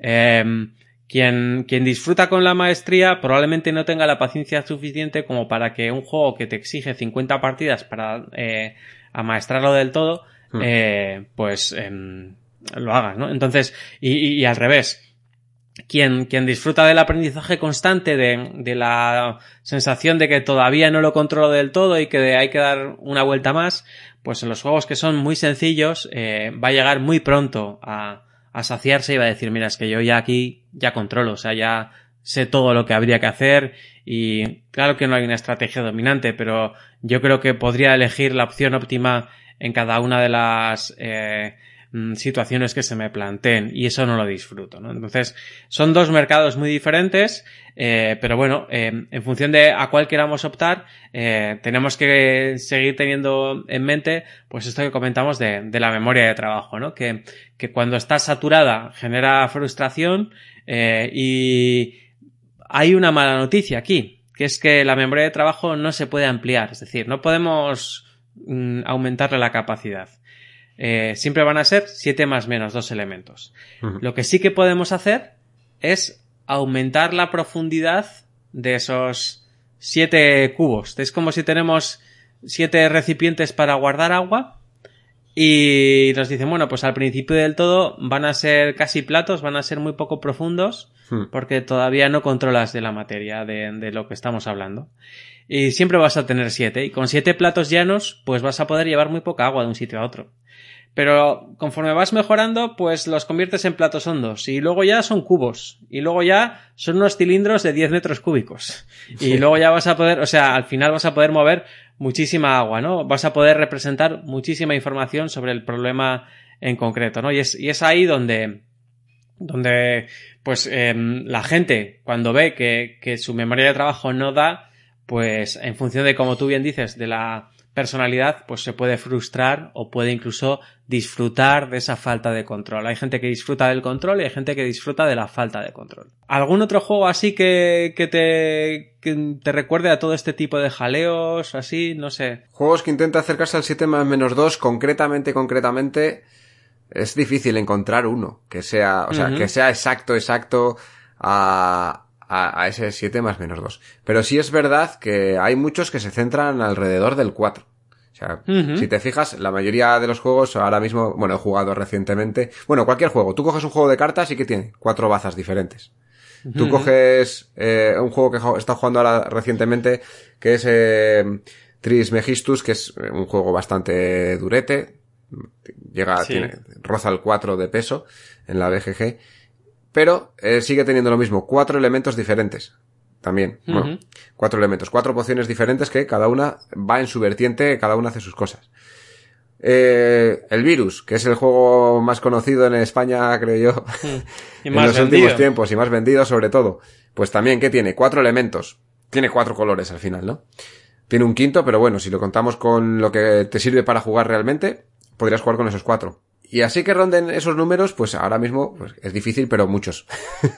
quien disfruta con la maestría probablemente no tenga la paciencia suficiente como para que un juego que te exige 50 partidas para amaestrarlo del todo, pues lo hagas, ¿no? Entonces, y al revés. Quien disfruta del aprendizaje constante, de la sensación de que todavía no lo controlo del todo y que hay que dar una vuelta más, pues en los juegos que son muy sencillos va a llegar muy pronto a saciarse y va a decir, mira, es que yo ya aquí ya controlo, o sea, ya sé todo lo que habría que hacer, y claro que no hay una estrategia dominante, pero yo creo que podría elegir la opción óptima en cada una de las situaciones que se me planteen, y eso no lo disfruto, ¿no? Entonces, son dos mercados muy diferentes, pero bueno, en función de a cuál queramos optar, tenemos que seguir teniendo en mente pues esto que comentamos de la memoria de trabajo, ¿no? Que cuando está saturada genera frustración, y hay una mala noticia aquí, que es que la memoria de trabajo no se puede ampliar, es decir, no podemos aumentarle la capacidad. Siempre van a ser 7 más menos 2 elementos. Lo que sí que podemos hacer es aumentar la profundidad de esos 7 cubos. Es como si tenemos 7 recipientes para guardar agua y nos dicen, bueno, pues al principio del todo van a ser casi platos, van a ser muy poco profundos porque todavía no controlas de la materia de lo que estamos hablando. Y siempre vas a tener 7, y con 7 platos llanos pues vas a poder llevar muy poca agua de un sitio a otro. Pero conforme vas mejorando, pues los conviertes en platos hondos, y luego ya son cubos, y luego ya son unos cilindros de 10 metros cúbicos. Y luego ya vas a poder, o sea, al final vas a poder mover muchísima agua, ¿no? Vas a poder representar muchísima información sobre el problema en concreto, ¿no? Y es ahí donde donde pues la gente cuando ve que su memoria de trabajo no da, pues en función de, como tú bien dices, de la personalidad, pues se puede frustrar o puede incluso disfrutar de esa falta de control. Hay gente que disfruta del control y hay gente que disfruta de la falta de control. ¿Algún otro juego así que te recuerde a todo este tipo de jaleos, así? No sé. Juegos que intentan acercarse al 7+-2, concretamente, es difícil encontrar uno que sea, o sea, que sea exacto a ese 7+-2. Pero sí es verdad que hay muchos que se centran alrededor del 4. O sea, si te fijas, la mayoría de los juegos ahora mismo, bueno, he jugado recientemente, bueno, cualquier juego, tú coges un juego de cartas y que tiene 4 bazas diferentes. Tú coges un juego que he estado jugando ahora recientemente, que es Trismegistus, que es un juego bastante durete, roza el 4 de peso en la BGG, pero sigue teniendo lo mismo, 4 elementos diferentes. También, bueno, 4 elementos, 4 pociones diferentes que cada una va en su vertiente, cada una hace sus cosas. El Virus, que es el juego más conocido en España, creo yo, y en más los últimos tiempos y más vendido sobre todo. Pues también, ¿qué tiene? 4 elementos. Tiene 4 colores al final, ¿no? Tiene un quinto, pero bueno, si lo contamos con lo que te sirve para jugar realmente, podrías jugar con esos 4. Y así que ronden esos números, pues ahora mismo pues, es difícil, pero muchos.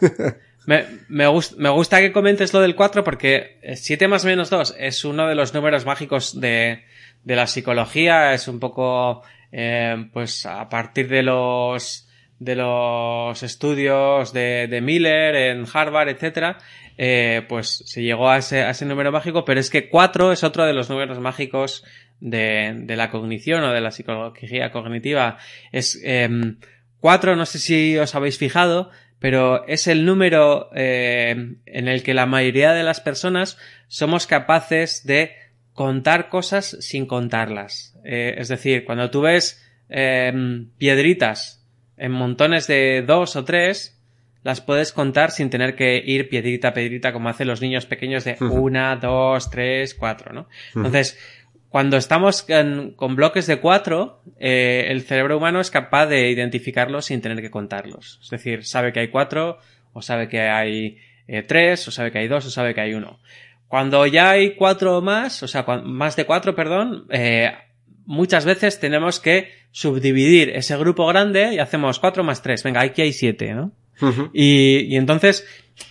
Me gusta que comentes lo del 4 porque 7+-2 es uno de los números mágicos de la psicología. Es un poco, pues a partir de los estudios de Miller en Harvard, etcétera, pues se llegó a ese número mágico, pero es que 4 es otro de los números mágicos de la cognición o de la psicología cognitiva. Es 4, no sé si os habéis fijado, pero es el número en el que la mayoría de las personas somos capaces de contar cosas sin contarlas. Es decir, cuando tú ves piedritas en montones de 2 o 3, las puedes contar sin tener que ir piedrita a piedrita como hacen los niños pequeños de 1, 2, 3, 4, ¿no? Entonces, cuando estamos con bloques de 4, el cerebro humano es capaz de identificarlos sin tener que contarlos. Es decir, sabe que hay 4, o sabe que hay 3, o sabe que hay 2, o sabe que hay 1. Cuando ya hay 4 más, o sea, más de 4, perdón, muchas veces tenemos que subdividir ese grupo grande y hacemos 4 más 3. Venga, aquí hay 7, ¿no? Y entonces,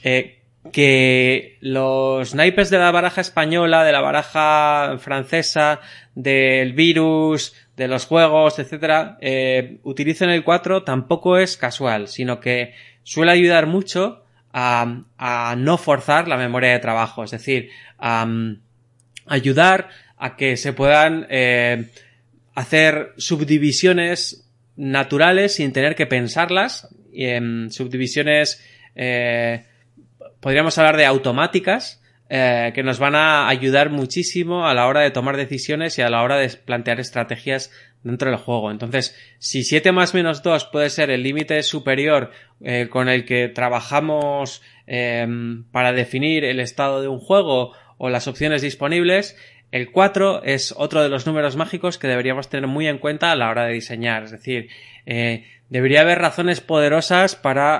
que los naipes de la baraja española, de la baraja francesa, del Virus, de los juegos, etcétera, utilicen el 4 tampoco es casual, sino que suele ayudar mucho a no forzar la memoria de trabajo, es decir, ayudar a que se puedan hacer subdivisiones naturales sin tener que pensarlas, subdivisiones podríamos hablar de automáticas, que nos van a ayudar muchísimo a la hora de tomar decisiones y a la hora de plantear estrategias dentro del juego. Entonces, si 7+-2 puede ser el límite superior con el que trabajamos para definir el estado de un juego o las opciones disponibles, el 4 es otro de los números mágicos que deberíamos tener muy en cuenta a la hora de diseñar. Es decir, debería haber razones poderosas para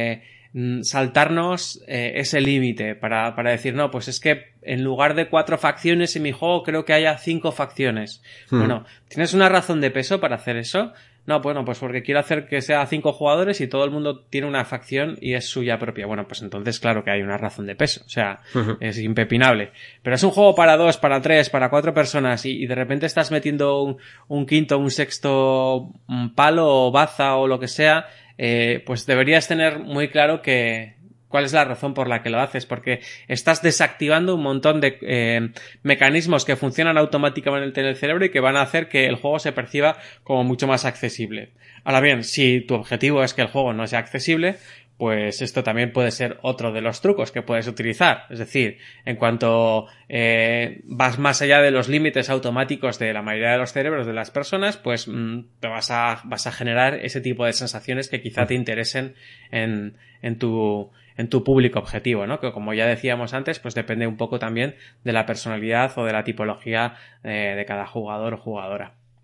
saltarnos ese límite, para decir, no, pues es que en lugar de 4 facciones en mi juego creo que haya 5 facciones. Bueno, ¿tienes una razón de peso para hacer eso? No, bueno, pues porque quiero hacer que sea 5 jugadores y todo el mundo tiene una facción y es suya propia. Bueno, pues entonces claro que hay una razón de peso, o sea, es impepinable. Pero es un juego para 2, para 3, para 4 personas y de repente estás metiendo un quinto, un sexto palo o baza o lo que sea, pues deberías tener muy claro cuál es la razón por la que lo haces, porque estás desactivando un montón de mecanismos que funcionan automáticamente en el cerebro y que van a hacer que el juego se perciba como mucho más accesible. Ahora bien, si tu objetivo es que el juego no sea accesible, pues esto también puede ser otro de los trucos que puedes utilizar. Es decir, en cuanto vas más allá de los límites automáticos de la mayoría de los cerebros de las personas, pues te vas a generar ese tipo de sensaciones que quizá te interesen en tu público objetivo, ¿no? Que como ya decíamos antes, pues depende un poco también de la personalidad o de la tipología de cada jugador o jugadora.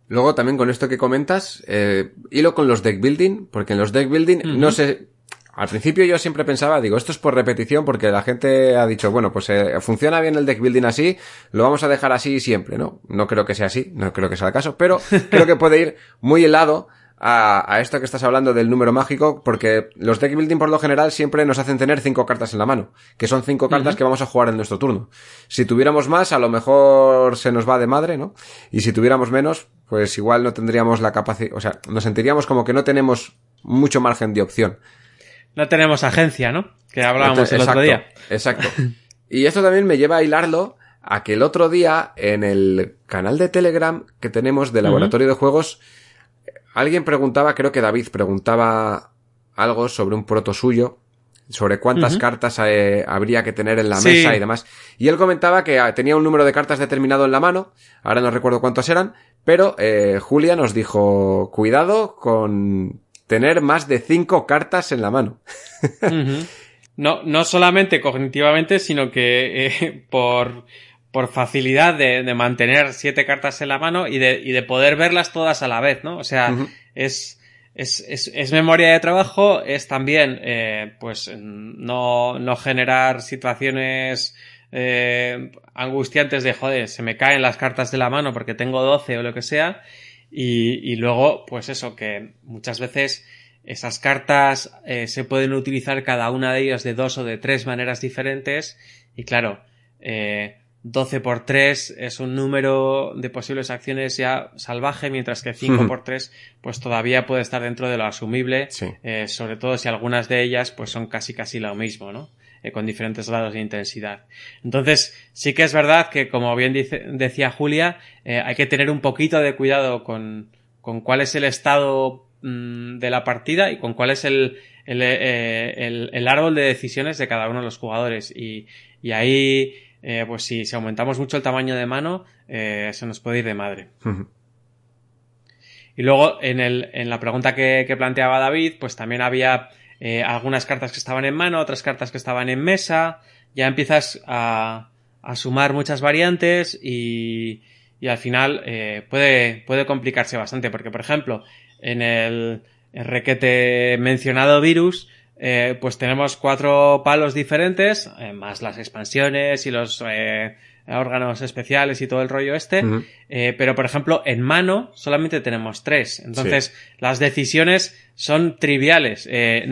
Luego también con esto que comentas, hilo con los deck building, porque en los deck building no sé, al principio yo siempre pensaba, digo, esto es por repetición porque la gente ha dicho, bueno, pues funciona bien el deck building así, lo vamos a dejar así siempre, ¿no? No creo que sea así, no creo que sea el caso, pero creo que puede ir muy helado a esto que estás hablando del número mágico, porque los deck building por lo general siempre nos hacen tener 5 cartas en la mano, que son 5 cartas que vamos a jugar en nuestro turno. Si tuviéramos más, a lo mejor se nos va de madre, ¿no? Y si tuviéramos menos, pues igual no tendríamos la capacidad, o sea, nos sentiríamos como que no tenemos mucho margen de opción. No tenemos agencia, ¿no? Que hablábamos el otro día. Exacto. Y esto también me lleva a hilarlo a que el otro día en el canal de Telegram que tenemos de Laboratorio de Juegos, alguien preguntaba, creo que David preguntaba algo sobre un proto suyo, sobre cuántas cartas habría que tener en la mesa y demás. Y él comentaba que tenía un número de cartas determinado en la mano, ahora no recuerdo cuántas eran, pero Julia nos dijo, cuidado con tener más de 5 cartas en la mano. No solamente cognitivamente, sino que por facilidad de mantener 7 cartas en la mano y de poder verlas todas a la vez, ¿no? O sea, es memoria de trabajo, es también, pues, no generar situaciones angustiantes de, joder, se me caen las cartas de la mano porque tengo 12 o lo que sea. Y luego, pues eso, que muchas veces esas cartas se pueden utilizar cada una de ellas de 2 o de 3 maneras diferentes. Y claro, 12 por 3 es un número de posibles acciones ya salvaje, mientras que 5 por 3 pues todavía puede estar dentro de lo asumible, sobre todo si algunas de ellas pues son casi lo mismo, ¿no? Con diferentes grados de intensidad. Entonces, sí que es verdad que, como bien decía Julia, hay que tener un poquito de cuidado con cuál es el estado de la partida y con cuál es el árbol de decisiones de cada uno de los jugadores. Y ahí, pues si aumentamos mucho el tamaño de mano, se nos puede ir de madre. Y luego, en la pregunta que planteaba David, pues también había algunas cartas que estaban en mano, otras cartas que estaban en mesa. Ya empiezas a sumar muchas variantes y al final puede complicarse bastante, porque por ejemplo en el requete mencionado virus pues tenemos 4 palos diferentes, más las expansiones y los órganos especiales y todo el rollo este, pero por ejemplo en mano solamente tenemos 3, entonces las decisiones son triviales,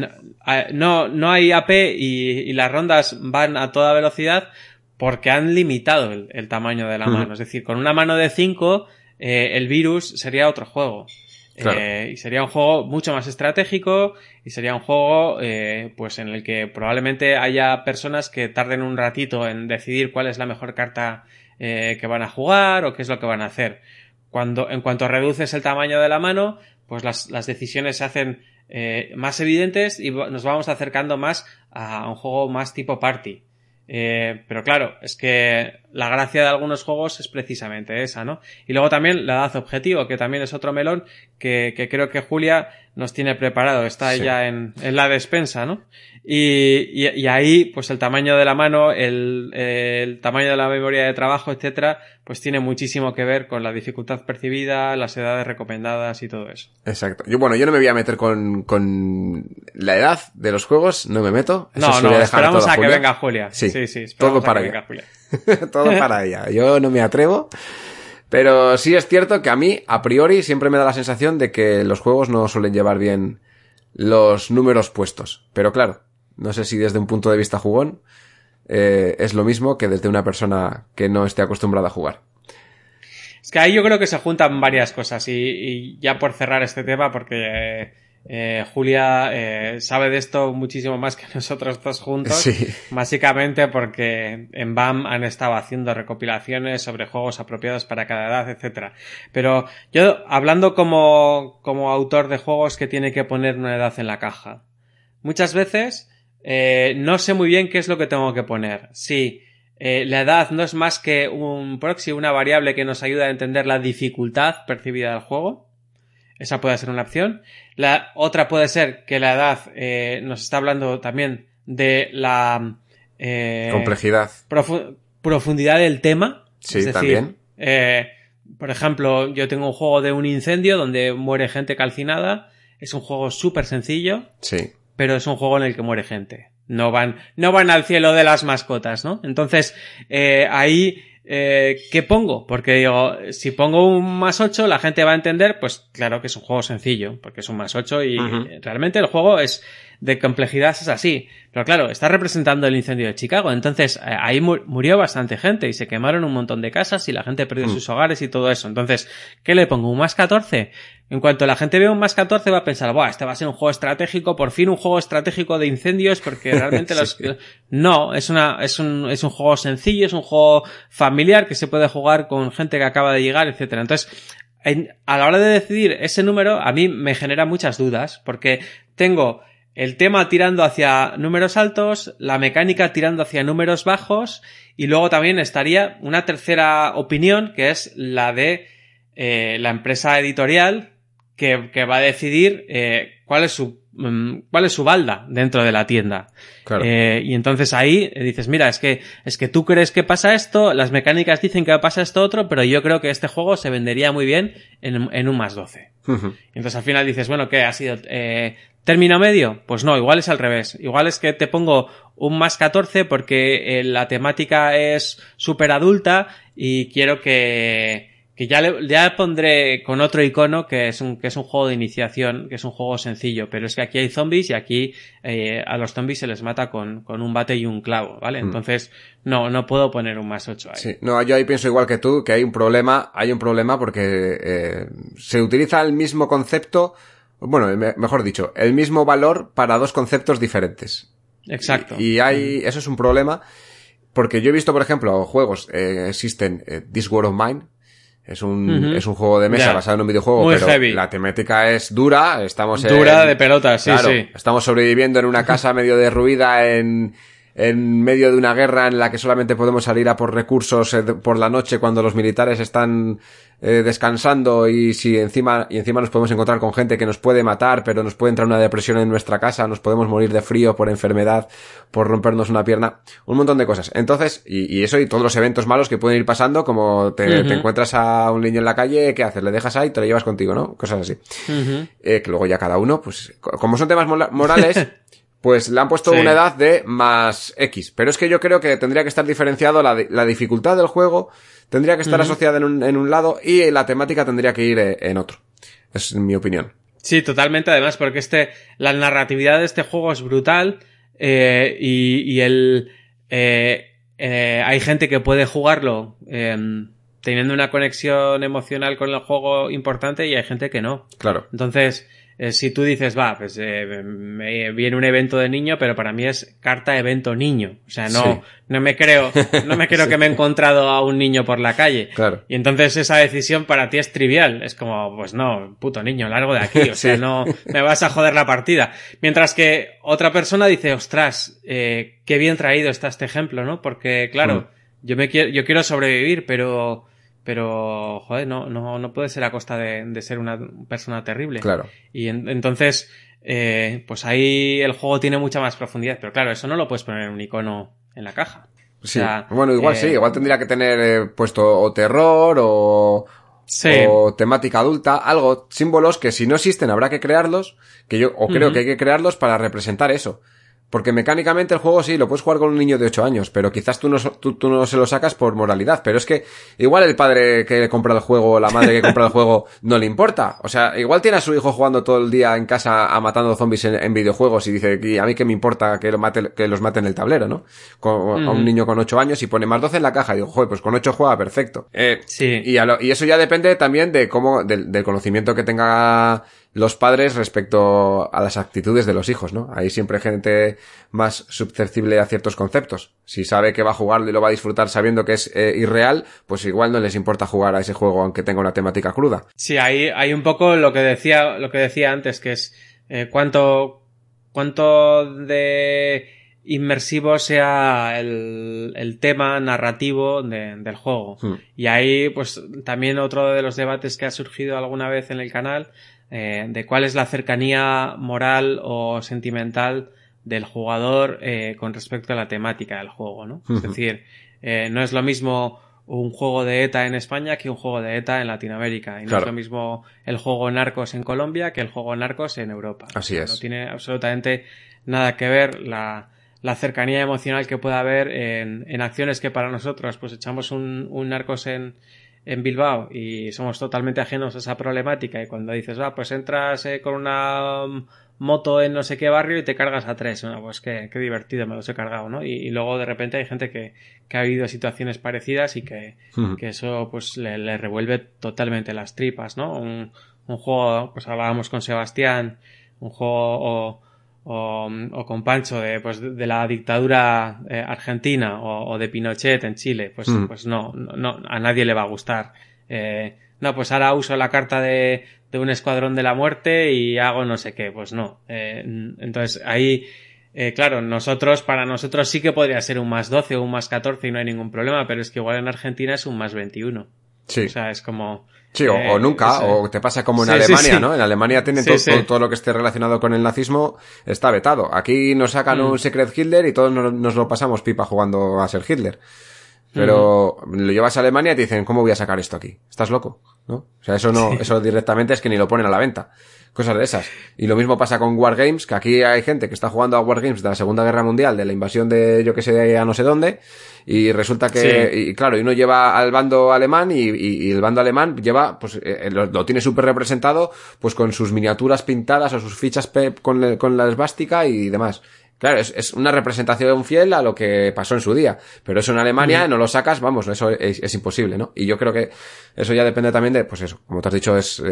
no hay AP y las rondas van a toda velocidad porque han limitado el tamaño de la mano, es decir, con una mano de 5 el virus sería otro juego. Claro. Y sería un juego mucho más estratégico y sería un juego pues en el que probablemente haya personas que tarden un ratito en decidir cuál es la mejor carta que van a jugar o qué es lo que van a hacer. En cuanto reduces el tamaño de la mano, pues las decisiones se hacen más evidentes y nos vamos acercando más a un juego más tipo party. Pero claro, es que la gracia de algunos juegos es precisamente esa, ¿no? Y luego también la edad objetivo, que también es otro melón que creo que Julia nos tiene preparado, está ya en la despensa, ¿no? Y ahí, pues el tamaño de la mano, el tamaño de la memoria de trabajo, etcétera, pues tiene muchísimo que ver con la dificultad percibida, las edades recomendadas y todo eso. Exacto. Yo no me voy a meter con la edad de los juegos, no me meto. Eso esperamos a que venga Julia. Sí, todo para ella. Todo para ella. Yo no me atrevo. Pero sí es cierto que a mí, a priori, siempre me da la sensación de que los juegos no suelen llevar bien los números puestos. Pero claro, no sé si desde un punto de vista jugón es lo mismo que desde una persona que no esté acostumbrada a jugar. Es que ahí yo creo que se juntan varias cosas y ya por cerrar este tema, porque Julia sabe de esto muchísimo más que nosotros dos juntos, básicamente porque en BAM han estado haciendo recopilaciones sobre juegos apropiados para cada edad, etcétera. Pero yo, hablando como autor de juegos que tiene que poner una edad en la caja, muchas veces no sé muy bien qué es lo que tengo que poner. Sí, la edad no es más que un proxy, una variable que nos ayuda a entender la dificultad percibida del juego. Esa puede ser una opción. La otra puede ser que la edad nos está hablando también de la complejidad, profundidad del tema. Sí, es decir, también. por ejemplo, yo tengo un juego de un incendio donde muere gente calcinada. Es un juego súper sencillo. Sí. Pero es un juego en el que muere gente. No van al cielo de las mascotas, ¿no? Entonces, ahí, ¿qué pongo? Porque digo, si pongo un +8, la gente va a entender, pues claro que es un juego sencillo, porque es un +8 y realmente el juego es de complejidad es así. Pero claro, está representando el incendio de Chicago. Entonces, ahí murió bastante gente y se quemaron un montón de casas y la gente perdió sus hogares y todo eso. Entonces, ¿qué le pongo? ¿Un +14? En cuanto la gente vea un +14 va a pensar, ¡buah! Este va a ser un juego estratégico, por fin un juego estratégico de incendios, porque realmente sí. No, es un juego sencillo, es un juego familiar que se puede jugar con gente que acaba de llegar, etcétera. Entonces, a la hora de decidir ese número, a mí me genera muchas dudas, porque tengo el tema tirando hacia números altos, la mecánica tirando hacia números bajos, y luego también estaría una tercera opinión, que es la de la empresa editorial, que va a decidir cuál es su balda dentro de la tienda. Claro. Y entonces ahí dices, mira, es que tú crees que pasa esto, las mecánicas dicen que pasa esto otro, pero yo creo que este juego se vendería muy bien en un +12. Y entonces al final dices, bueno, ¿qué ha sido? ¿Término medio? Pues no, igual es al revés. Igual es que te pongo un +14 porque la temática es súper adulta y quiero que ya pondré con otro icono que es un juego de iniciación, que es un juego sencillo, pero es que aquí hay zombies y aquí a los zombies se les mata con un bate y un clavo, ¿vale? Entonces no puedo poner un +8 ahí. Sí, no, yo ahí pienso igual que tú, que hay un problema porque se utiliza el mismo concepto, bueno, mejor dicho, el mismo valor para dos conceptos diferentes. Exacto. Y eso es un problema, porque yo he visto, por ejemplo, juegos, existen This War of Mine. Es un juego de mesa basado en un videojuego, muy pero heavy. La temática es dura. Dura de pelota, sí, claro, sí. Estamos sobreviviendo en una casa medio derruida en medio de una guerra en la que solamente podemos salir a por recursos por la noche cuando los militares están descansando y encima nos podemos encontrar con gente que nos puede matar, pero nos puede entrar una depresión en nuestra casa, nos podemos morir de frío, por enfermedad, por rompernos una pierna, un montón de cosas. Entonces, y eso y todos los eventos malos que pueden ir pasando, como te encuentras a un niño en la calle, ¿qué haces? Le dejas ahí y te lo llevas contigo, ¿no? Cosas así. Que luego ya cada uno, pues, como son temas morales, pues le han puesto una edad de +X. Pero es que yo creo que tendría que estar diferenciado la dificultad del juego, tendría que estar asociada en un lado y la temática tendría que ir en otro. Es mi opinión. Sí, totalmente. Además, porque la narratividad de este juego es brutal y hay gente que puede jugarlo teniendo una conexión emocional con el juego importante y hay gente que no. Claro. Entonces, si tú dices, pues me viene un evento de niño, pero para mí es carta evento niño. O sea, no me creo sí. Que me he encontrado a un niño por la calle. Claro. Y entonces esa decisión para ti es trivial. Es como, pues no, puto niño, largo de aquí. O sea, no me vas a joder la partida. Mientras que otra persona dice, ostras, qué bien traído está este ejemplo, ¿no? Porque, claro, yo quiero sobrevivir, pero joder, no puede ser a costa de ser una persona terrible. Claro. Y entonces, pues ahí el juego tiene mucha más profundidad. Pero claro, eso no lo puedes poner en un icono en la caja. Sí. O sea, bueno, igual igual tendría que tener puesto o terror o temática adulta, algo, símbolos que si no existen habrá que crearlos, creo que hay que crearlos para representar eso. Porque mecánicamente el juego sí, lo puedes jugar con un niño de 8 años, pero quizás tú no se lo sacas por moralidad. Pero es que igual el padre que compra el juego o la madre que compra el juego no le importa. O sea, igual tiene a su hijo jugando todo el día en casa a matando zombies en videojuegos y dice, y a mí qué me importa que los mate en el tablero, ¿no? A un niño con 8 años y pone +12 en la caja y digo, joder, pues con 8 juega perfecto. Sí. Y eso ya depende también de del conocimiento que tenga los padres respecto a las actitudes de los hijos, ¿no? Hay siempre gente más susceptible a ciertos conceptos. Si sabe que va a jugarlo y lo va a disfrutar sabiendo que es irreal, pues igual no les importa jugar a ese juego aunque tenga una temática cruda. Sí, hay un poco lo que decía antes, que es cuánto de inmersivo sea el tema narrativo del juego. Y ahí, pues, también otro de los debates que ha surgido alguna vez en el canal de cuál es la cercanía moral o sentimental del jugador con respecto a la temática del juego, ¿no? Es decir, no es lo mismo un juego de ETA en España que un juego de ETA en Latinoamérica. Y no Claro. es lo mismo el juego Narcos en Colombia que el juego Narcos en Europa. Así es. No tiene absolutamente nada que ver la cercanía emocional que pueda haber en acciones que para nosotros pues echamos un Narcos en Bilbao y somos totalmente ajenos a esa problemática, y cuando dices, pues entras con una moto en no sé qué barrio y te cargas a 3, ¿no? Pues qué divertido, me los he cargado, ¿no? Y luego de repente hay gente que ha vivido situaciones parecidas y que eso pues le revuelve totalmente las tripas, ¿no? Un juego, pues hablábamos con Sebastián, un juego o con Pancho de la dictadura argentina o de Pinochet en Chile, pues no, a nadie le va a gustar. No, pues ahora uso la carta de un escuadrón de la muerte y hago no sé qué, pues no. Entonces ahí, claro, para nosotros sí que podría ser un +12 o un +14 y no hay ningún problema, pero es que igual en Argentina es un +21. Sí. O sea, es como... Sí, o nunca, o te pasa como en Alemania, ¿no? En Alemania tienen todo lo que esté relacionado con el nazismo está vetado. Aquí nos sacan un Secret Hitler y todos nos lo pasamos pipa jugando a ser Hitler. Pero lo llevas a Alemania y te dicen, ¿cómo voy a sacar esto aquí? ¿Estás loco? ¿No? O sea, eso directamente es que ni lo ponen a la venta. Cosas de esas. Y lo mismo pasa con Wargames, que aquí hay gente que está jugando a Wargames de la Segunda Guerra Mundial, de la invasión de yo que sé a no sé dónde, y resulta que, y claro, y uno lleva al bando alemán y el bando alemán lleva, pues, lo tiene súper representado, pues con sus miniaturas pintadas o sus fichas con la esvástica y demás. Claro, es una representación fiel a lo que pasó en su día. Pero eso en Alemania no lo sacas, vamos, eso es imposible, ¿no? Y yo creo que eso ya depende también de, pues eso, como te has dicho,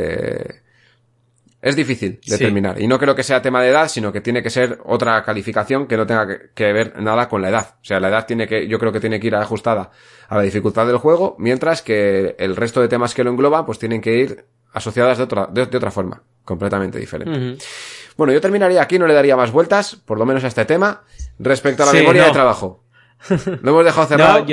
es difícil determinar. Y no creo que sea tema de edad, sino que tiene que ser otra calificación que no tenga que ver nada con la edad. O sea, la edad yo creo que tiene que ir ajustada a la dificultad del juego, mientras que el resto de temas que lo engloban, pues tienen que ir asociadas de otra forma, completamente diferente. Bueno, yo terminaría aquí, no le daría más vueltas, por lo menos a este tema. Respecto a la memoria de trabajo. Lo hemos dejado cerrado.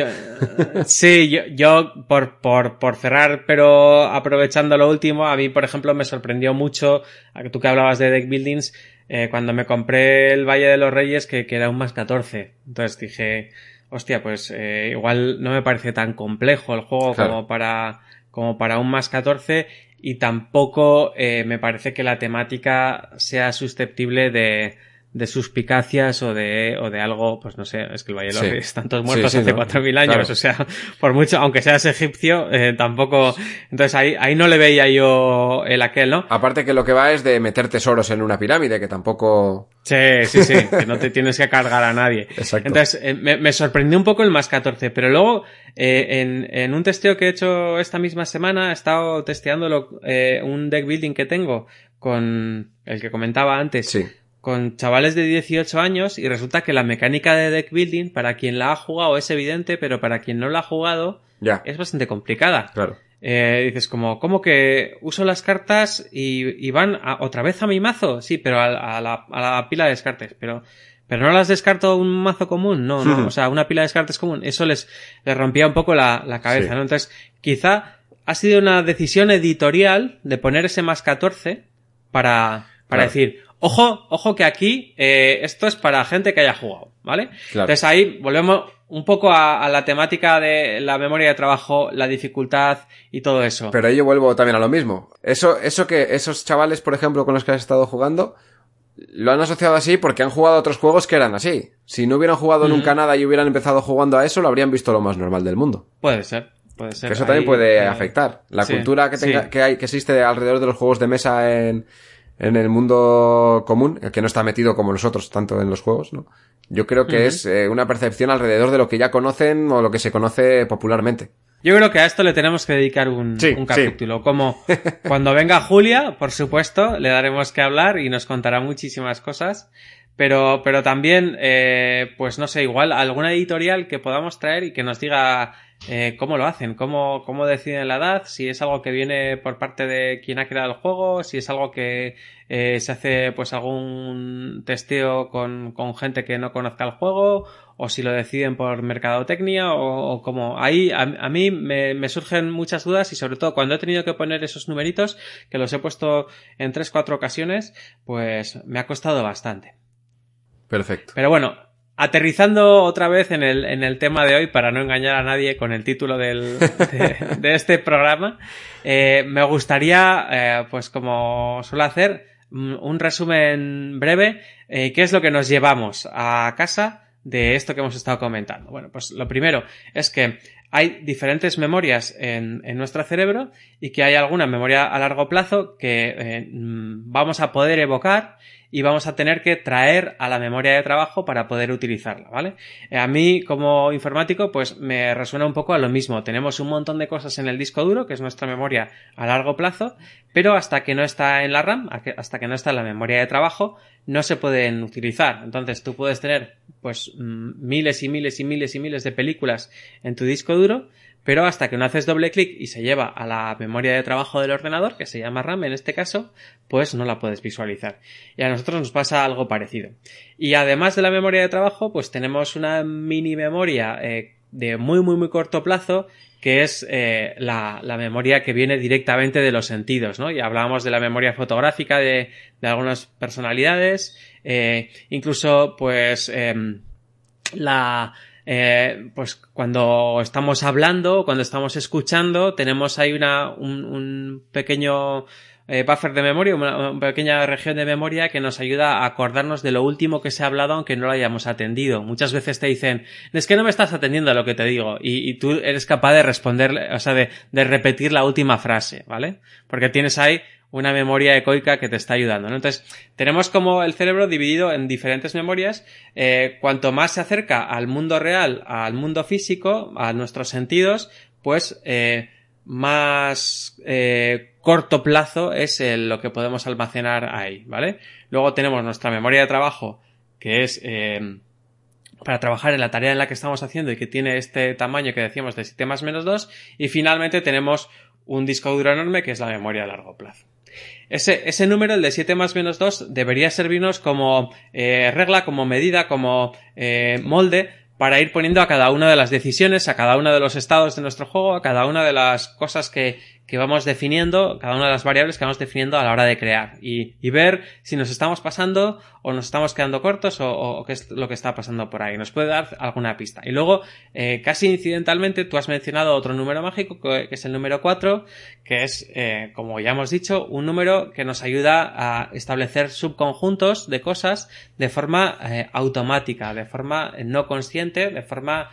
Yo por cerrar, pero aprovechando lo último, a mí, por ejemplo, me sorprendió mucho, tú que hablabas de deck buildings, cuando me compré el Valle de los Reyes, que era un +14. Entonces dije, hostia, pues igual no me parece tan complejo el juego como para un +14, y tampoco me parece que la temática sea susceptible de suspicacias o de algo, pues no sé, es que el Valle de los Reyes están todos muertos hace 4.000 años, claro. O sea, por mucho, aunque seas egipcio, tampoco, entonces ahí no le veía yo el aquel, ¿no? Aparte que lo que va es de meter tesoros en una pirámide, que tampoco... Sí, que no te tienes que cargar a nadie. Exacto. Entonces, me sorprendió un poco el +14, pero luego, en un testeo que he hecho esta misma semana, he estado testeando un deck building que tengo con el que comentaba antes. Sí. Con chavales de 18 años, y resulta que la mecánica de deck building, para quien la ha jugado es evidente, pero para quien no la ha jugado es bastante complicada. Claro. Dices ¿cómo que uso las cartas y van otra vez a mi mazo? Sí, pero a la pila de descartes, pero no las descarto un mazo común, no, o sea, una pila de descartes común, eso les rompía un poco la cabeza, ¿no? Entonces, quizá ha sido una decisión editorial de poner ese +14 para decir, ojo que aquí esto es para gente que haya jugado, ¿vale? Claro. Entonces ahí volvemos un poco a la temática de la memoria de trabajo, la dificultad y todo eso. Pero ahí yo vuelvo también a lo mismo. Eso que esos chavales, por ejemplo, con los que has estado jugando, lo han asociado así porque han jugado a otros juegos que eran así. Si no hubieran jugado nunca nada y hubieran empezado jugando a eso, lo habrían visto lo más normal del mundo. Puede ser. Que eso también puede afectar. La cultura que existe alrededor de los juegos de mesa en el mundo común, que no está metido como nosotros tanto en los juegos, ¿no? Yo creo que es una percepción alrededor de lo que ya conocen o lo que se conoce popularmente. Yo creo que a esto le tenemos que dedicar un capítulo. Como cuando venga Julia, por supuesto, le daremos que hablar y nos contará muchísimas cosas. Pero también, pues no sé, igual alguna editorial que podamos traer y que nos diga cómo lo hacen, cómo deciden la edad, si es algo que viene por parte de quien ha creado el juego, si es algo que se hace pues algún testeo con gente que no conozca el juego, o si lo deciden por mercadotecnia, o cómo. Ahí a mí me surgen muchas dudas, y sobre todo cuando he tenido que poner esos numeritos, que los he puesto en 3-4 ocasiones, pues me ha costado bastante. Perfecto. Pero bueno, aterrizando otra vez en el tema de hoy, para no engañar a nadie con el título de este programa, me gustaría, pues como suelo hacer, un resumen breve. ¿Qué es lo que nos llevamos a casa de esto que hemos estado comentando? Bueno, pues lo primero es que hay diferentes memorias en nuestro cerebro y que hay alguna memoria a largo plazo que vamos a poder evocar y vamos a tener que traer a la memoria de trabajo para poder utilizarla, ¿vale? A mí, como informático, pues me resuena un poco a lo mismo. Tenemos un montón de cosas en el disco duro, que es nuestra memoria a largo plazo, pero hasta que no está en la RAM, hasta que no está en la memoria de trabajo, no se pueden utilizar. Entonces, tú puedes tener, pues, miles y miles y miles y miles de películas en tu disco duro, pero hasta que no haces doble clic y se lleva a la memoria de trabajo del ordenador, que se llama RAM en este caso, pues no la puedes visualizar. Y a nosotros nos pasa algo parecido. Y además de la memoria de trabajo, pues tenemos una mini memoria de muy muy muy corto plazo, que es la memoria que viene directamente de los sentidos, ¿no? Y hablábamos de la memoria fotográfica de algunas personalidades, incluso pues pues cuando estamos hablando, cuando estamos escuchando, tenemos ahí un pequeño buffer de memoria, una pequeña región de memoria que nos ayuda a acordarnos de lo último que se ha hablado aunque no lo hayamos atendido. Muchas veces te dicen, es que no me estás atendiendo a lo que te digo, y tú eres capaz de responder, o sea, de repetir la última frase, ¿vale? Porque tienes ahí una memoria ecoica que te está ayudando, ¿no? Entonces, tenemos como el cerebro dividido en diferentes memorias. Cuanto más se acerca al mundo real, al mundo físico, a nuestros sentidos, pues más corto plazo es lo que podemos almacenar ahí, ¿vale? Luego tenemos nuestra memoria de trabajo, que es para trabajar en la tarea en la que estamos haciendo y que tiene este tamaño que decíamos de 7+-2, y finalmente tenemos un disco duro enorme que es la memoria a largo plazo. Ese número, el de 7+-2, debería servirnos como regla, como medida, como molde para ir poniendo a cada una de las decisiones, a cada uno de los estados de nuestro juego, a cada una de las cosas que vamos definiendo, cada una de las variables que vamos definiendo a la hora de crear y ver si nos estamos pasando o nos estamos quedando cortos o qué es lo que está pasando por ahí. Nos puede dar alguna pista. Y luego, casi incidentalmente, tú has mencionado otro número mágico, que es el número 4, que es, como ya hemos dicho, un número que nos ayuda a establecer subconjuntos de cosas de forma automática, de forma no consciente, de forma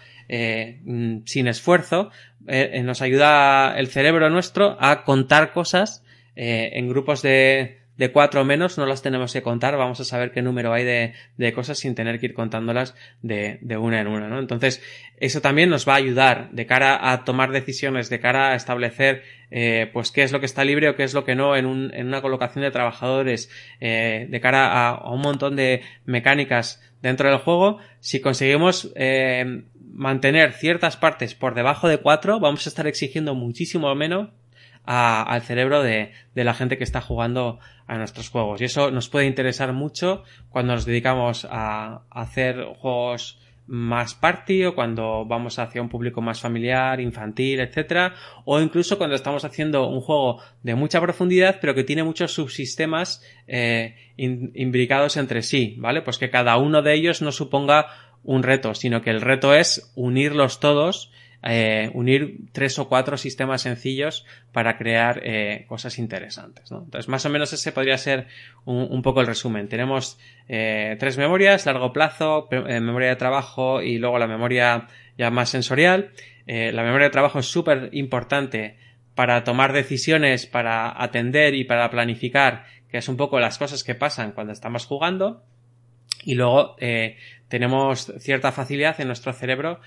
sin esfuerzo. Nos ayuda el cerebro nuestro a contar cosas en grupos de 4 o menos. No las tenemos que contar, vamos a saber qué número hay de cosas sin tener que ir contándolas de una en una, ¿no? Entonces, eso también nos va a ayudar de cara a tomar decisiones, de cara a establecer pues qué es lo que está libre o qué es lo que no en una colocación de trabajadores, de cara a un montón de mecánicas dentro del juego. Si conseguimos mantener ciertas partes por debajo de 4, vamos a estar exigiendo muchísimo menos al cerebro de la gente que está jugando a nuestros juegos. Y eso nos puede interesar mucho cuando nos dedicamos a hacer juegos más party, o cuando vamos hacia un público más familiar, infantil, etcétera, o incluso cuando estamos haciendo un juego de mucha profundidad pero que tiene muchos subsistemas imbricados entre sí, ¿vale? Pues que cada uno de ellos no suponga un reto, sino que el reto es unirlos todos, unir 3 o 4 sistemas sencillos para crear cosas interesantes, ¿no? Entonces, más o menos ese podría ser un poco el resumen. Tenemos 3 memorias, largo plazo, memoria de trabajo y luego la memoria ya más sensorial. La memoria de trabajo es súper importante para tomar decisiones, para atender y para planificar, que es un poco las cosas que pasan cuando estamos jugando. Y luego tenemos cierta facilidad en nuestro cerebro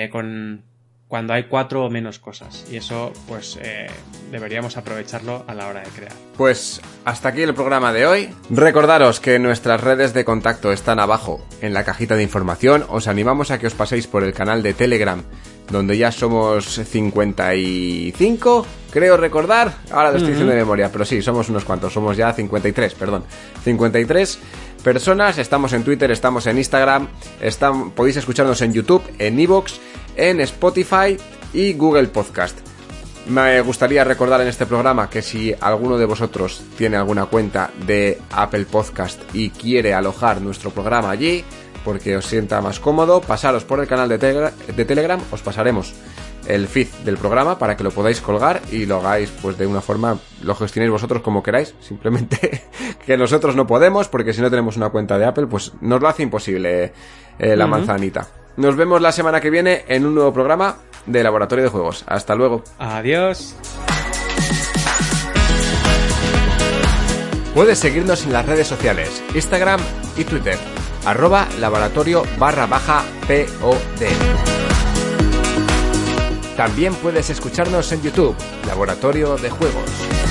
cuando hay 4 o menos cosas, y eso pues deberíamos aprovecharlo a la hora de crear. Pues hasta aquí el programa de hoy. Recordaros que nuestras redes de contacto están abajo en la cajita de información. Os animamos a que os paséis por el canal de Telegram, donde ya somos 55, creo recordar, ahora lo estoy diciendo de memoria, pero sí, somos unos cuantos, somos ya 53 personas. Estamos en Twitter, estamos en Instagram, podéis escucharnos en YouTube, en iVoox, en Spotify y Google Podcast. Me gustaría recordar en este programa que si alguno de vosotros tiene alguna cuenta de Apple Podcast y quiere alojar nuestro programa allí, porque os sienta más cómodo, pasaros por el canal de Telegram, os pasaremos el feed del programa para que lo podáis colgar y lo hagáis pues de una forma, lo gestionéis vosotros como queráis, simplemente que nosotros no podemos, porque si no tenemos una cuenta de Apple, pues nos lo hace imposible la manzanita. Nos vemos la semana que viene en un nuevo programa de Laboratorio de Juegos. Hasta luego. Adiós. Puedes seguirnos en las redes sociales, Instagram y Twitter, @laboratorio_POD. También puedes escucharnos en YouTube, Laboratorio de Juegos.